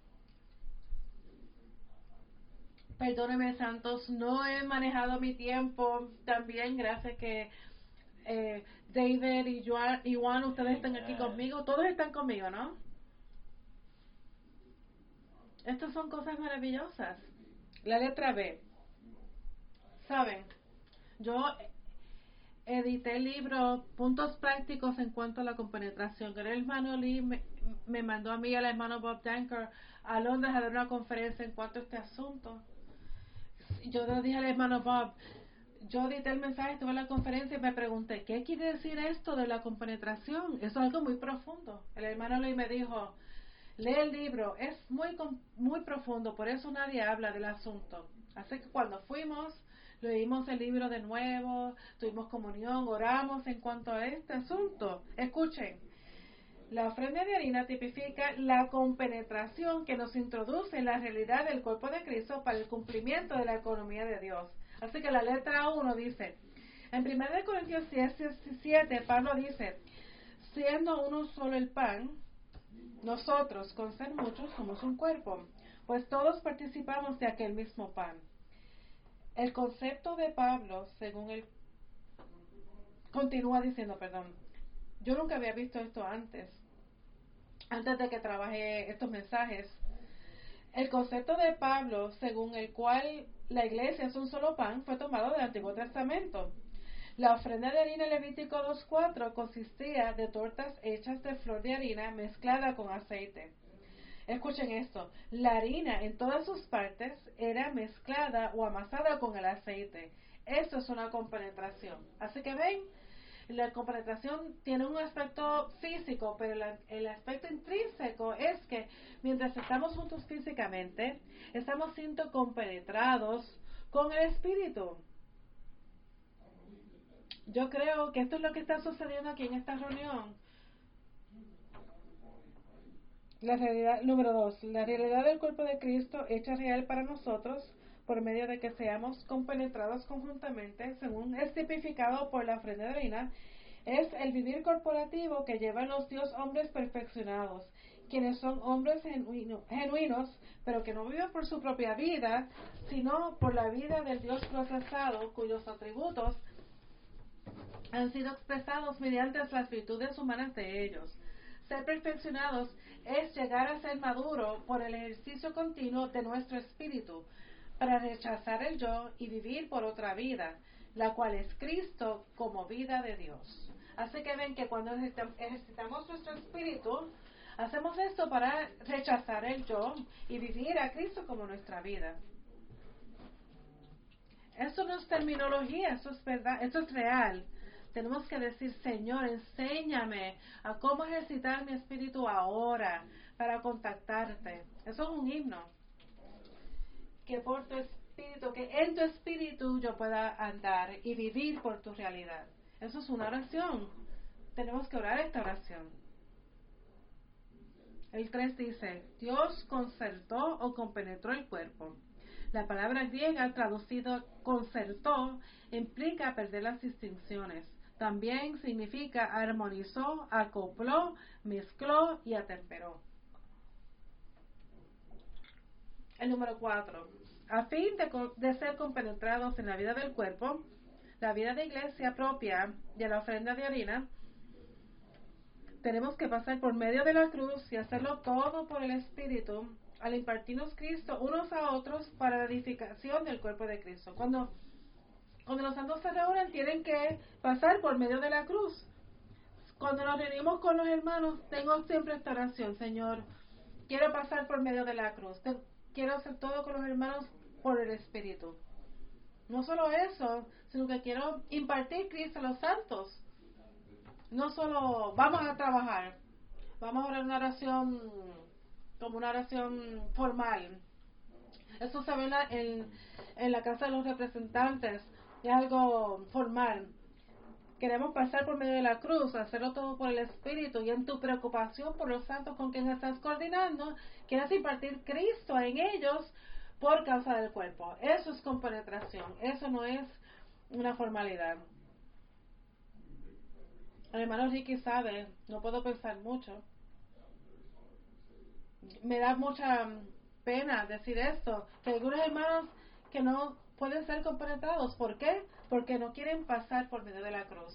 Perdóneme, santos, no he manejado mi tiempo tan bien, gracias que David y Juan, ustedes están aquí conmigo, todos están conmigo, ¿no? Estas son cosas maravillosas. La letra B. ¿Saben? Yo edité el libro Puntos Prácticos en cuanto a la compenetración, que el hermano Lee me mandó a mí y al hermano Bob Danker a Londres a dar una conferencia en cuanto a este asunto. Yo le dije al hermano Bob, yo edité el mensaje, estuve en la conferencia y me pregunté, ¿qué quiere decir esto de la compenetración? Eso es algo muy profundo. El hermano Lee me dijo, lee el libro, es muy profundo, por eso nadie habla del asunto. Así que cuando fuimos, leímos el libro de nuevo, tuvimos comunión, oramos en cuanto a este asunto. Escuchen, La ofrenda de harina tipifica la compenetración que nos introduce en la realidad del cuerpo de Cristo para el cumplimiento de la economía de Dios. Así que la letra 1 dice, en 1 Corintios 17, Pablo dice, siendo uno solo el pan, nosotros, con ser muchos, somos un cuerpo, pues todos participamos de aquel mismo pan. El concepto de Pablo, según él, continúa diciendo, yo nunca había visto esto antes de que trabajé estos mensajes. El concepto de Pablo, según el cual la iglesia es un solo pan, fue tomado del Antiguo Testamento. La ofrenda de harina en Levítico 2:4 consistía de tortas hechas de flor de harina mezclada con aceite. Escuchen esto, la harina en todas sus partes era mezclada o amasada con el aceite. Eso es una compenetración. Así que ven, la compenetración tiene un aspecto físico, pero el aspecto intrínseco es que mientras estamos juntos físicamente, estamos siendo compenetrados con el Espíritu. Yo creo que esto es lo que está sucediendo aquí en esta reunión. La realidad, número 2, la realidad del cuerpo de Cristo hecha real para nosotros por medio de que seamos compenetrados conjuntamente, según es tipificado por la ofrenda de harina, es el vivir corporativo que llevan los Dios hombres perfeccionados, quienes son hombres genuinos, pero que no viven por su propia vida, sino por la vida del Dios procesado, cuyos atributos han sido expresados mediante las virtudes humanas de ellos. Ser perfeccionados es llegar a ser maduro por el ejercicio continuo de nuestro espíritu, para rechazar el yo y vivir por otra vida, la cual es Cristo como vida de Dios. Así que ven que cuando ejercitamos nuestro espíritu, hacemos esto para rechazar el yo y vivir a Cristo como nuestra vida. Eso no es terminología, eso es verdad, eso es real. Tenemos que decir, Señor, enséñame a cómo ejercitar mi espíritu ahora para contactarte. Eso es un himno. Que por tu espíritu, que en tu espíritu yo pueda andar y vivir por tu realidad. Eso es una oración. Tenemos que orar esta oración. El 3 dice, Dios concertó o compenetró el cuerpo. La palabra griega traducido concertó implica perder las distinciones. También significa armonizó, acopló, mezcló y atemperó. El número 4. A fin de ser compenetrados en la vida del cuerpo, la vida de iglesia propia de la ofrenda de harina, tenemos que pasar por medio de la cruz y hacerlo todo por el Espíritu, al impartirnos Cristo unos a otros para la edificación del cuerpo de Cristo. Cuando los santos se reúnen, tienen que pasar por medio de la cruz. Cuando nos reunimos con los hermanos, tengo siempre esta oración: Señor, quiero pasar por medio de la cruz. Quiero hacer todo con los hermanos por el Espíritu. No solo eso, sino que quiero impartir Cristo a los santos. No solo vamos a trabajar, vamos a orar una oración como una oración formal. Eso se ve en la Casa de los Representantes, es algo formal. Queremos pasar por medio de la cruz, hacerlo todo por el Espíritu, y en tu preocupación por los santos con quien estás coordinando, quieres impartir Cristo en ellos por causa del cuerpo. Eso es compenetración, eso no es una formalidad. El hermano Ricky sabe, no puedo pensar mucho. Me da mucha pena decir esto, que algunos hermanos que no pueden ser compenetrados. ¿Por qué? Porque no quieren pasar por medio de la cruz.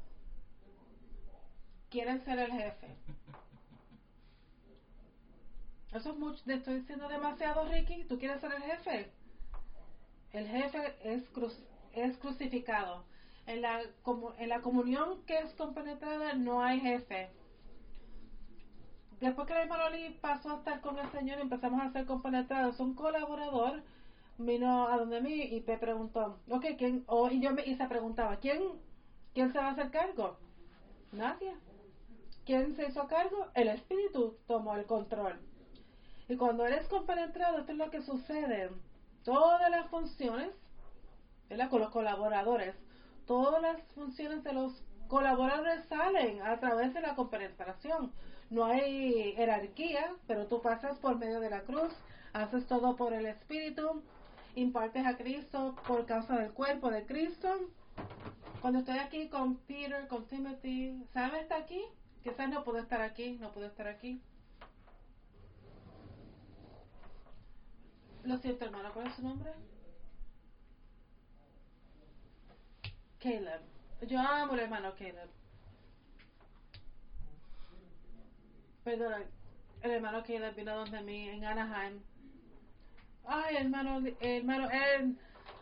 Quieren ser el jefe. Eso es mucho. ¿Te estoy diciendo demasiado, Ricky? ¿Tú quieres ser el jefe? El jefe es crucificado. En la comunión que es compenetrada no hay jefe. Después que el hermano Lee pasó a estar con el Señor, empezamos a ser compenetrados. Un colaborador vino a donde mí y me preguntó, okay, ¿quién? Y se preguntaba, ¿quién se va a hacer cargo? Nadie. ¿Quién se hizo cargo? El Espíritu tomó el control. Y cuando eres compenetrado, esto es lo que sucede. Todas las funciones, ¿verdad? Con los colaboradores, todas las funciones de los colaboradores salen a través de la compenetración. No hay jerarquía, pero tú pasas por medio de la cruz, haces todo por el Espíritu, impartes a Cristo por causa del cuerpo de Cristo. Cuando estoy aquí con Peter, con Timothy, ¿Sam está aquí? Quizás no puedo estar aquí, no puedo estar aquí. Lo siento, hermano, ¿cuál es su nombre? Caleb. Yo amo al hermano Caleb. Perdón, el hermano Caleb vino donde mí en Anaheim. Ay, hermano, él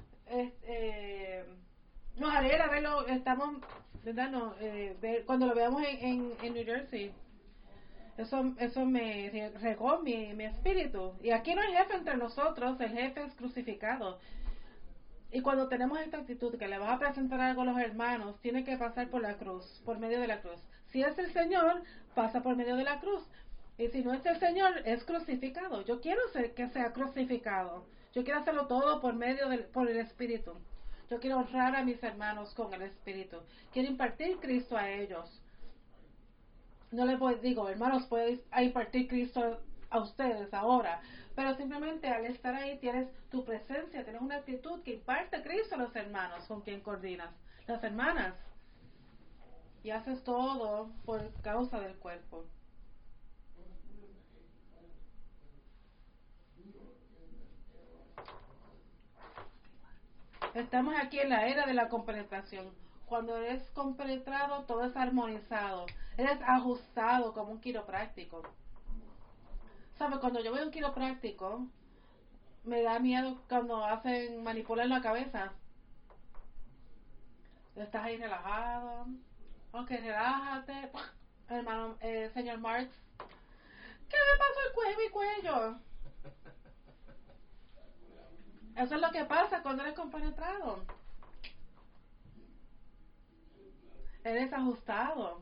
nos alegra verlo, estamos, ¿verdad? No, cuando lo veamos en New Jersey. Eso me regó mi espíritu. Y aquí no hay jefe entre nosotros, el jefe es crucificado. Y cuando tenemos esta actitud que le vas a presentar algo a los hermanos, tiene que pasar por la cruz, por medio de la cruz. Si es el Señor, pasa por medio de la cruz. Y si no es el Señor, es crucificado. Yo quiero que sea crucificado. Yo quiero hacerlo todo por el Espíritu. Yo quiero honrar a mis hermanos con el Espíritu. Quiero impartir Cristo a ellos. No les digo, hermanos, puedes impartir Cristo a ustedes ahora, pero simplemente al estar ahí tienes tu presencia, tienes una actitud que imparte Cristo a los hermanos con quien coordinas, las hermanas, y haces todo por causa del cuerpo. Estamos aquí en la era de la compenetración. Cuando eres compenetrado, todo es armonizado, eres ajustado como un quiropráctico. ¿Sabes? Cuando yo voy a un quiropráctico, me da miedo cuando manipulan la cabeza. Estás ahí relajado. Ok, relájate. Hermano, señor Marx, ¿qué me pasó mi cuello? Eso es lo que pasa cuando eres compenetrado. Eres ajustado.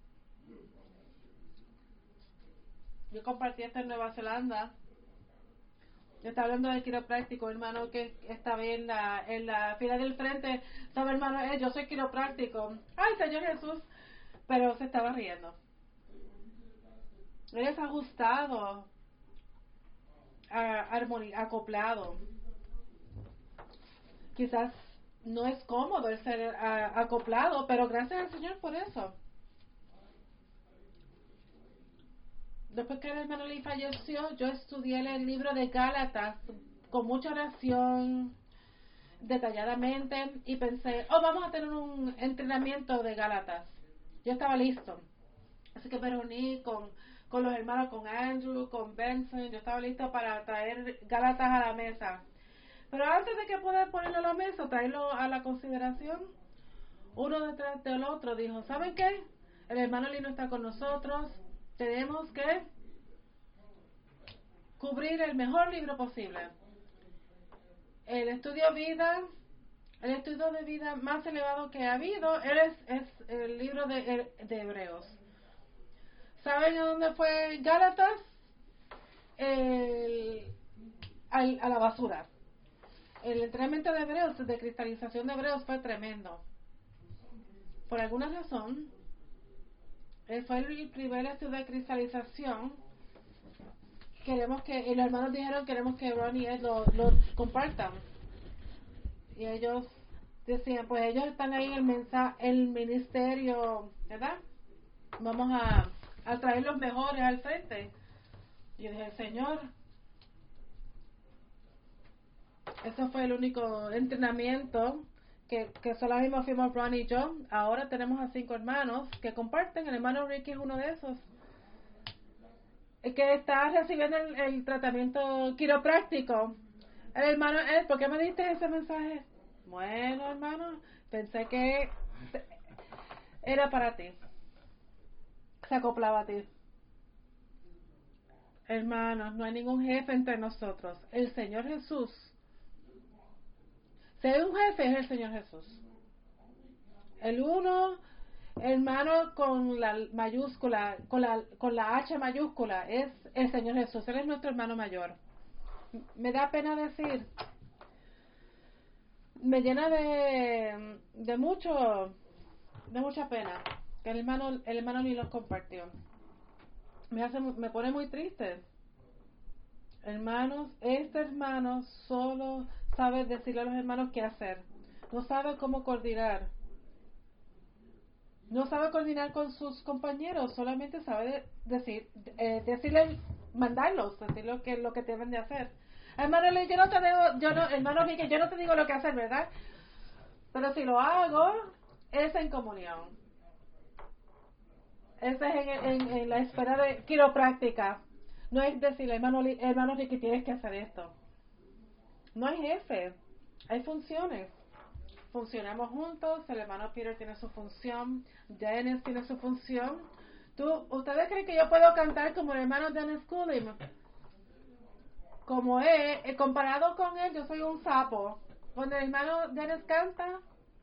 Yo compartí esto en Nueva Zelanda. Yo estaba hablando del quiropráctico, hermano, que estaba en la fila del frente. Estaba, hermano, yo soy quiropráctico. Ay, Señor Jesús. Pero se estaba riendo. Eres ajustado, acoplado. Quizás no es cómodo el ser acoplado, pero gracias al Señor por eso. Después que el hermano Lee falleció, yo estudié el libro de Gálatas con mucha oración, detalladamente, y pensé, vamos a tener un entrenamiento de Gálatas. Yo estaba listo. Así que me reuní con los hermanos, con Andrew, con Benson. Yo estaba listo para traer Gálatas a la mesa. Pero antes de que pueda ponerlo a la mesa, traerlo a la consideración, uno detrás del otro dijo, ¿saben qué? El hermano Lee no está con nosotros. Tenemos que cubrir el mejor libro posible. El estudio de vida más elevado que ha habido es el libro de Hebreos. ¿Saben a dónde fue Gálatas? A la basura. El entrenamiento de Hebreos, de cristalización de Hebreos, fue tremendo. Por alguna razón, fue el primer estudio de cristalización. Y los hermanos dijeron, queremos que Ron y Ed lo compartan. Y ellos decían, pues ellos están ahí en el ministerio, ¿verdad? Vamos a traer los mejores al frente. Y yo dije, Señor, eso fue el único entrenamiento que solo mismo fuimos Ron y yo. Ahora tenemos a 5 hermanos que comparten. El hermano Ricky es uno de esos, que está recibiendo el tratamiento quiropráctico. El hermano, ¿por qué me diste ese mensaje? Bueno, hermano, pensé que era para ti. Se acoplaba a ti. Hermanos, no hay ningún jefe entre nosotros. El Señor Jesús. Si hay un jefe, es el Señor Jesús. El uno, hermano, con la mayúscula, con la H mayúscula, es el Señor Jesús. Él es nuestro hermano mayor. Me da pena decir, me llena de mucho de mucha pena que el hermano ni los compartió. Me pone muy triste. Hermanos, este hermano solo sabe decirle a los hermanos qué hacer. No sabe cómo coordinar. No sabe coordinar con sus compañeros, solamente sabe decirle, mandarlos, decir lo que deben de hacer. Hermano Lee, hermano Ricky, yo no te digo lo que hacer, ¿verdad? Pero si lo hago, es en comunión. Ese es en la esfera de quiropráctica. No es decirle, hermano Ricky, tienes que hacer esto. No hay jefe, hay funciones. Funcionamos juntos, el hermano Peter tiene su función, Dennis tiene su función. ¿Ustedes creen que yo puedo cantar como el hermano Dennis Cooley? Como él, comparado con él, yo soy un sapo. Cuando el hermano Dennis canta,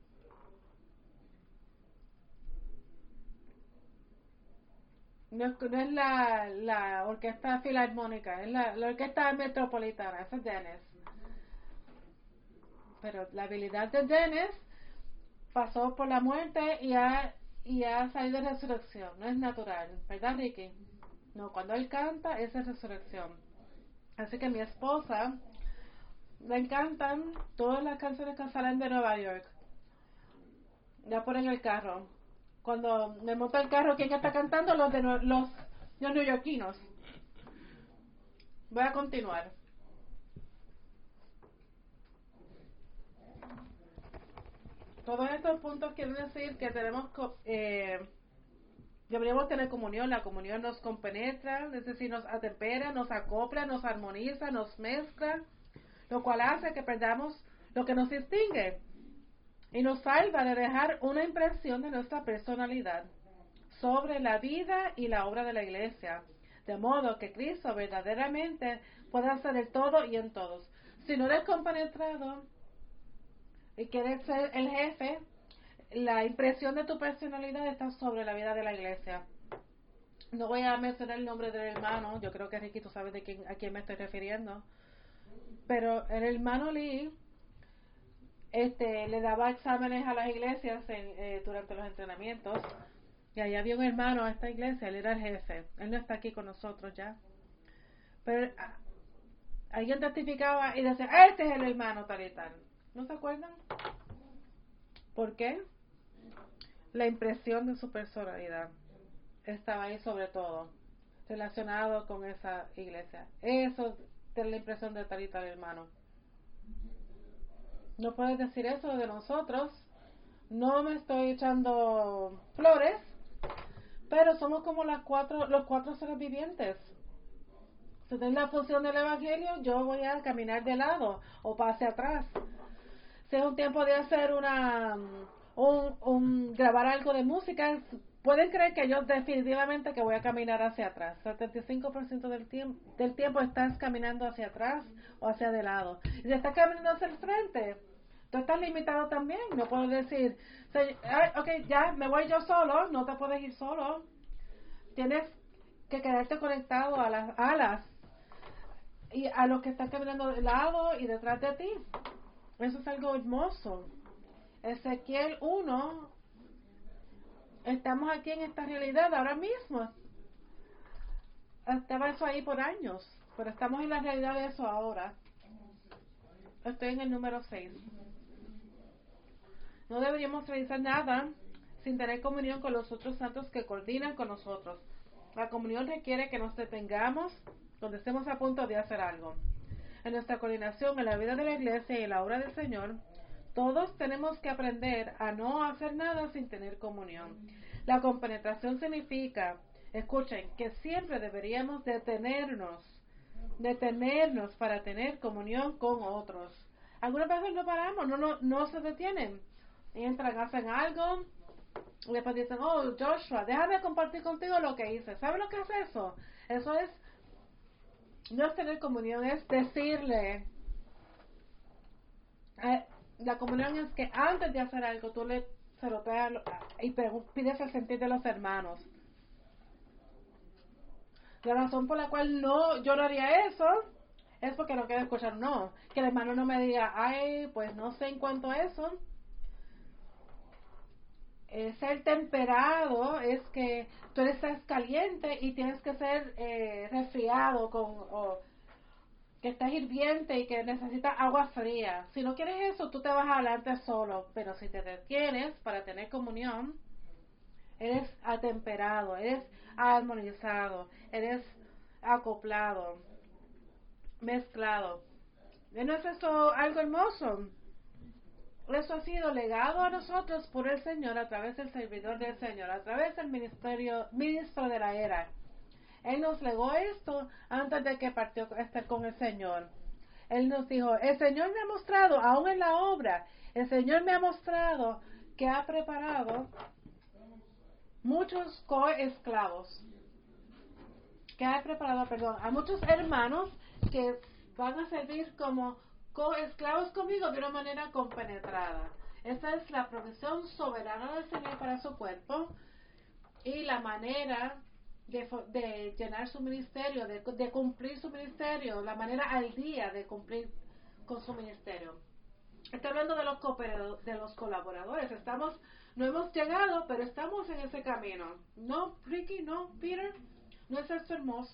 no es la orquesta filarmónica, es la orquesta metropolitana, esa es Dennis. Pero la habilidad de Dennis pasó por la muerte y ha salido de resurrección. No es natural, ¿verdad, Ricky? No, cuando él canta, esa es resurrección. Así que mi esposa le encantan todas las canciones que salen de Nueva York. Ya ponen el carro. Cuando me monta el carro, ¿quién está cantando? Los neoyorquinos. Voy a continuar. Todos estos puntos quieren decir que deberíamos tener comunión. La comunión nos compenetra, es decir, nos atempera, nos acopla, nos armoniza, nos mezcla, lo cual hace que perdamos lo que nos distingue y nos salva de dejar una impresión de nuestra personalidad sobre la vida y la obra de la iglesia, de modo que Cristo verdaderamente pueda ser el todo y en todos. Si no eres compenetrado y quieres ser el jefe, la impresión de tu personalidad está sobre la vida de la iglesia. No voy a mencionar el nombre del hermano, yo creo que Ricky tú sabes a quién me estoy refiriendo, pero el hermano Lee le daba exámenes a las iglesias durante los entrenamientos, y ahí había un hermano a esta iglesia, él era el jefe, él no está aquí con nosotros ya, pero alguien testificaba y decía, este es el hermano tal y tal. ¿No se acuerdan? ¿Por qué? La impresión de su personalidad estaba ahí sobre todo, relacionado con esa iglesia. Eso es la impresión de tal y tal hermano. No puedes decir eso de nosotros. No me estoy echando flores, pero somos como los cuatro seres vivientes. Si es la función del evangelio, yo voy a caminar de lado o hacia atrás. Si es un tiempo de hacer grabar algo de música, pueden creer que yo definitivamente que voy a caminar hacia atrás. 75% del tiempo estás caminando hacia atrás o hacia de lado. Y si estás caminando hacia el frente, tú estás limitado también. No puedo decir, ok, ya me voy yo solo. No te puedes ir solo. Tienes que quedarte conectado a las alas y a los que están caminando de lado y detrás de ti. Eso es algo hermoso. Ezequiel 1, estamos aquí en esta realidad ahora mismo. Estaba eso ahí por años, pero estamos en la realidad de eso ahora. Estoy en el número 6. No deberíamos realizar nada sin tener comunión con los otros santos que coordinan con nosotros. La comunión requiere que nos detengamos donde estemos a punto de hacer algo. En nuestra coordinación en la vida de la iglesia y en la obra del Señor, todos tenemos que aprender a no hacer nada sin tener comunión. La compenetración significa, escuchen, que siempre deberíamos detenernos para tener comunión con otros. Algunas veces no paramos, no se detienen. Entran, hacen algo, y después dicen, oh Joshua, déjame compartir contigo lo que hice. ¿Sabes lo que es eso? Eso es, no es tener comunión, es decirle, la comunión es que antes de hacer algo tú le ceroteas y pides el sentir de los hermanos. La razón por la cual yo no haría eso es porque no quiero escuchar no. Que el hermano no me diga, ay, pues no sé en cuanto a eso. ser temperado es que tú estás caliente y tienes que ser resfriado o que estás hirviente y que necesitas agua fría. Si no quieres eso, tú te vas adelante solo, pero si te detienes para tener comunión, eres atemperado, eres armonizado, eres acoplado, mezclado. ¿No es eso algo hermoso? Eso ha sido legado a nosotros por el Señor a través del servidor del Señor, a través del ministro de la era. Él nos legó esto antes de que partió con el Señor. Él nos dijo, el Señor me ha mostrado, aún en la obra, el Señor me ha mostrado que ha preparado muchos coesclavos, que ha preparado, perdón, a muchos hermanos que van a servir como coesclavos conmigo de una manera compenetrada. Esa es la provisión soberana del Señor para su cuerpo y la manera de llenar su ministerio, de cumplir su ministerio, la manera al día de cumplir con su ministerio. Está hablando de los colaboradores. No hemos llegado, pero estamos en ese camino. ¿No, Ricky? ¿No, Peter? ¿No es esto hermoso?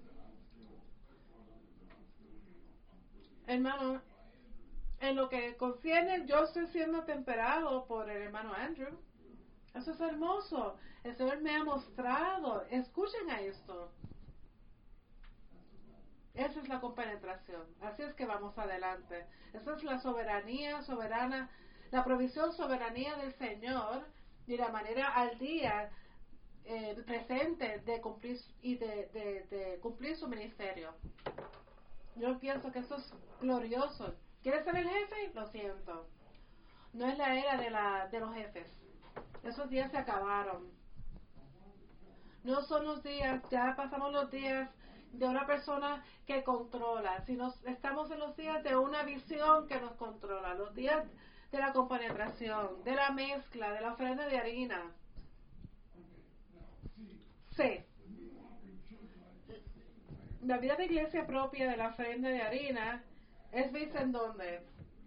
Hermano, en lo que concierne, yo estoy siendo temperado por el hermano Andrew. Eso es hermoso. El Señor me ha mostrado. Escuchen a esto. Esa es la compenetración. Así es que vamos adelante. Esa es la soberanía soberana, la provisión soberanía del Señor y la manera al día presente de cumplir y de cumplir su ministerio. Yo pienso que eso es glorioso. ¿Quieres ser el jefe? Lo siento. No es la era de los jefes. Esos días se acabaron. No son los días, ya pasamos los días de una persona que controla, sino estamos en los días de una visión que nos controla, los días de la compenetración, de la mezcla, de la ofrenda de harina. Sí. La vida de iglesia propia de la ofrenda de harina es vista en donde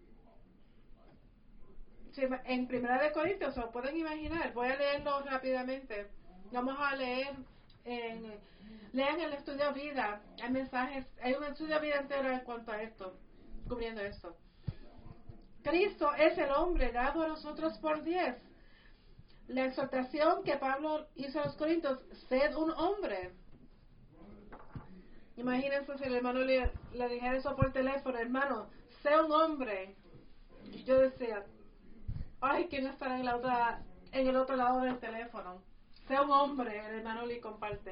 en Primera de Corintios, se lo pueden imaginar. Voy a leerlo rápidamente. Vamos a leer lean el estudio vida. Hay mensajes, hay un estudio vida entero en cuanto a esto, cubriendo esto. Cristo es el hombre dado a nosotros por 10. La exhortación que Pablo hizo a los Corintios: sed un hombre. Imagínense si el hermano le dijera eso por teléfono: hermano, sé un hombre. Yo decía, ay, ¿quién estará en el otro lado del teléfono? Sea un hombre, el hermano Lee comparte.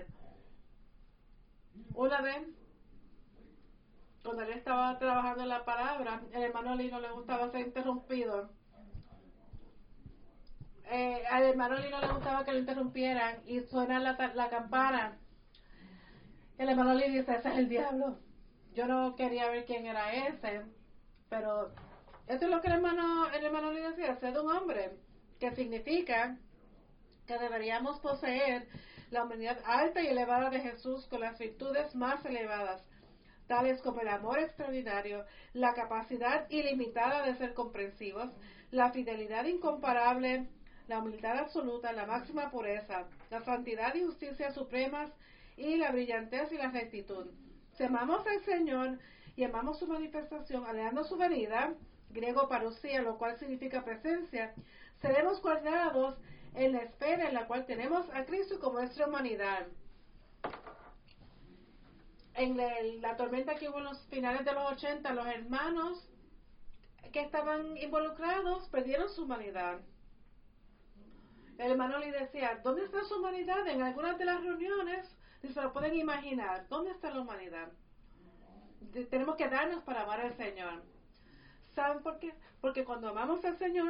Una vez, cuando él estaba trabajando en la palabra, el hermano Lee no le gustaba ser interrumpido. Al hermano Lee no le gustaba que lo interrumpieran y suena la campana. El hermano Lee dice, ese es el diablo. Yo no quería ver quién era ese, pero esto es lo que el hermano Lee decía: sed un hombre, que significa que deberíamos poseer la humanidad alta y elevada de Jesús con las virtudes más elevadas, tales como el amor extraordinario, la capacidad ilimitada de ser comprensivos, la fidelidad incomparable, la humildad absoluta, la máxima pureza, la santidad y justicia supremas y la brillantez y la rectitud. Si amamos al Señor y amamos su manifestación, anhelando su venida, griego parousia, lo cual significa presencia, seremos guardados en la espera en la cual tenemos a Cristo como nuestra humanidad. En la tormenta que hubo en los finales de los 80, los hermanos que estaban involucrados perdieron su humanidad. El hermano le decía, ¿dónde está su humanidad? En algunas de las reuniones, si se lo pueden imaginar, ¿dónde está la humanidad? Tenemos que darnos para amar al Señor. ¿Saben por qué? Porque cuando amamos al Señor,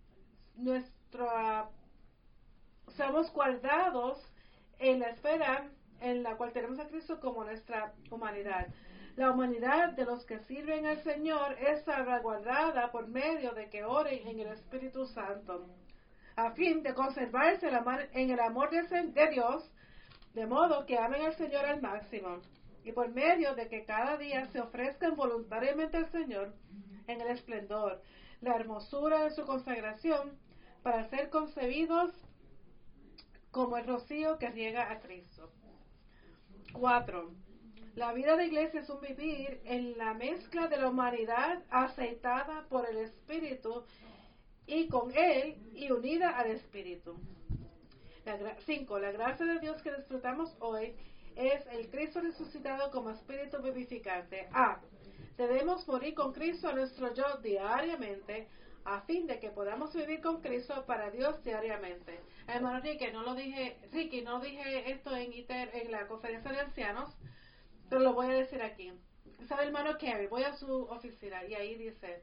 somos guardados en la espera en la cual tenemos a Cristo como nuestra humanidad. La humanidad de los que sirven al Señor es salvaguardada por medio de que oren en el Espíritu Santo, a fin de conservarse en el amor de Dios, de modo que amen al Señor al máximo, y por medio de que cada día se ofrezcan voluntariamente al Señor en el esplendor, la hermosura de su consagración, para ser concebidos como el rocío que riega a Cristo. 4. La vida de iglesia es un vivir en la mezcla de la humanidad aceitada por el Espíritu y con Él y unida al Espíritu. 5. La gracia de Dios que disfrutamos hoy es el Cristo resucitado como Espíritu vivificante. A. Debemos morir con Cristo a nuestro yo diariamente, a fin de que podamos vivir con Cristo para Dios diariamente. Hermano Ricky, no dije esto en la conferencia de ancianos, pero lo voy a decir aquí. ¿Sabe, hermano Kerry? Voy a su oficina y ahí dice: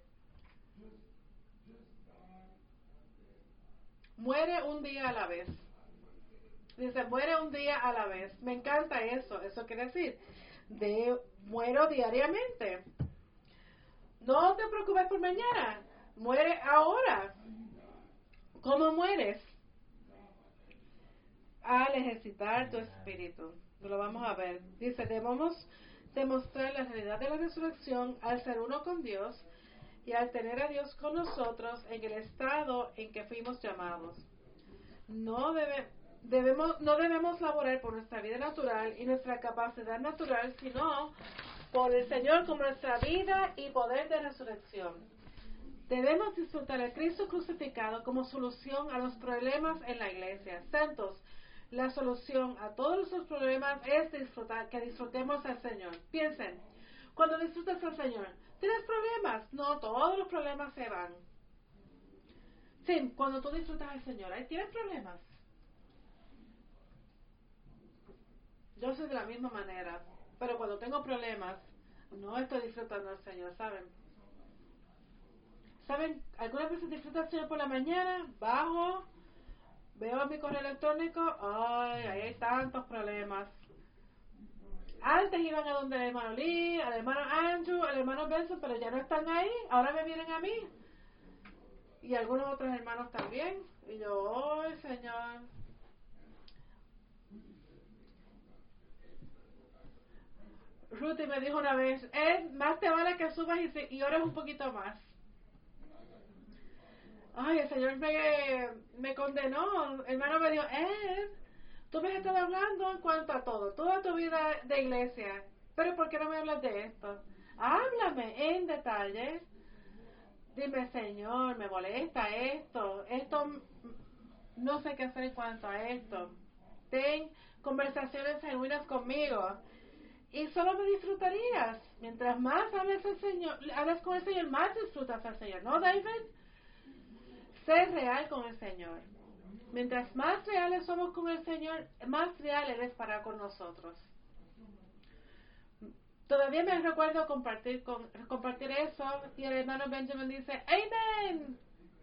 muere un día a la vez. Dice, muere un día a la vez. Me encanta eso. Eso quiere decir, muero diariamente. No te preocupes por mañana. Muere ahora. ¿Cómo mueres? Al ejercitar tu espíritu. Lo vamos a ver. Dice, debemos demostrar la realidad de la resurrección al ser uno con Dios y al tener a Dios con nosotros en el estado en que fuimos llamados. No debemos laborar por nuestra vida natural y nuestra capacidad natural, sino por el Señor como nuestra vida y poder de resurrección. Debemos disfrutar a Cristo crucificado como solución a los problemas en la iglesia. Santos, la solución a todos nuestros problemas es que disfrutemos al Señor. Piensen, cuando disfrutas al Señor, ¿tienes problemas? No, todos los problemas se van. Sí, cuando tú disfrutas al Señor, ¿tienes problemas? Yo soy de la misma manera, pero cuando tengo problemas, no estoy disfrutando al Señor, ¿saben? ¿Saben? Algunas veces disfruto al Señor por la mañana, bajo, veo mi correo electrónico, ay, ahí hay tantos problemas. Antes iban a donde el hermano Lee, al hermano Andrew, al hermano Benson, pero ya no están ahí, ahora me vienen a mí. Y algunos otros hermanos también. Y yo, ay, Señor. Ruthie me dijo una vez, más te vale que subas y ores un poquito más. Ay, el Señor me condenó. Hermano me dijo, tú me has estado hablando en cuanto a todo, toda tu vida de iglesia, pero ¿por qué no me hablas de esto? Háblame en detalle. Dime, Señor, me molesta esto, no sé qué hacer en cuanto a esto. Ten conversaciones genuinas conmigo. Y solo me disfrutarías. Mientras más hablas con el Señor, más disfrutas al Señor. ¿No, David? Sé real con el Señor. Mientras más reales somos con el Señor, más real eres para con nosotros. Todavía me recuerdo compartir eso y el hermano Benjamin dice, ¡Amen!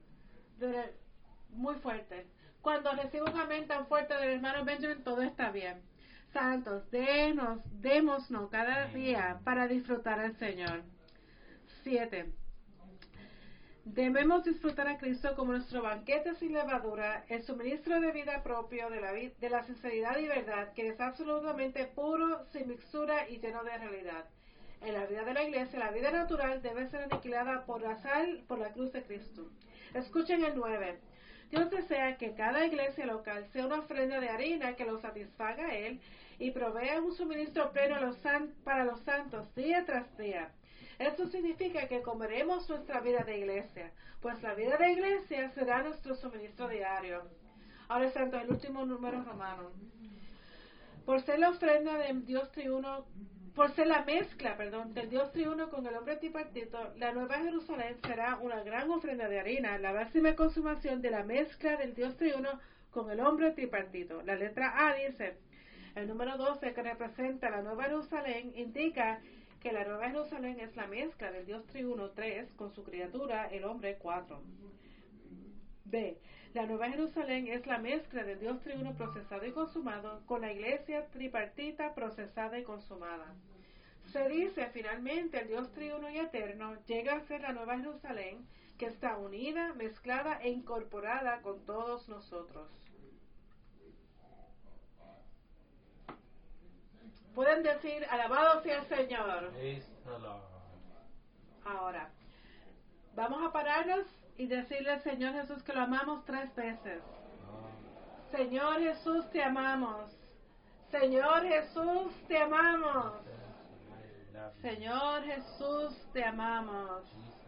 Muy fuerte. Cuando recibo un amén tan fuerte del hermano Benjamin, todo está bien. Santos, démonos cada día para disfrutar al Señor. 7. Debemos disfrutar a Cristo como nuestro banquete sin levadura, el suministro de vida propio de la sinceridad y verdad, que es absolutamente puro, sin mixtura y lleno de realidad. En la vida de la iglesia, la vida natural debe ser aniquilada por la cruz de Cristo. Escuchen el 9. Dios desea que cada iglesia local sea una ofrenda de harina que lo satisfaga a Él y provea un suministro pleno para los santos día tras día. Esto significa que comeremos nuestra vida de iglesia, pues la vida de iglesia será nuestro suministro diario. Ahora, santo, el último número romano. Por ser la ofrenda del Dios triuno, por ser la mezcla, del Dios triuno con el hombre tripartito, la Nueva Jerusalén será una gran ofrenda de harina, la máxima consumación de la mezcla del Dios triuno con el hombre tripartito. La letra A dice, el número 12 que representa la Nueva Jerusalén indica que la Nueva Jerusalén es la mezcla del Dios triuno 3 con su criatura, el hombre 4. B. La Nueva Jerusalén es la mezcla del Dios triuno procesado y consumado con la iglesia tripartita procesada y consumada. Se dice finalmente el Dios triuno y eterno llega a ser la Nueva Jerusalén que está unida, mezclada e incorporada con todos nosotros. Pueden decir, alabado sea el Señor. Praise the Lord. Ahora, vamos a pararnos Y decirle al Señor Jesús que lo amamos 3 veces. Oh, Señor Jesús, te amamos. Señor Jesús, te amamos. I love you. Señor Jesús, te amamos. Jesus,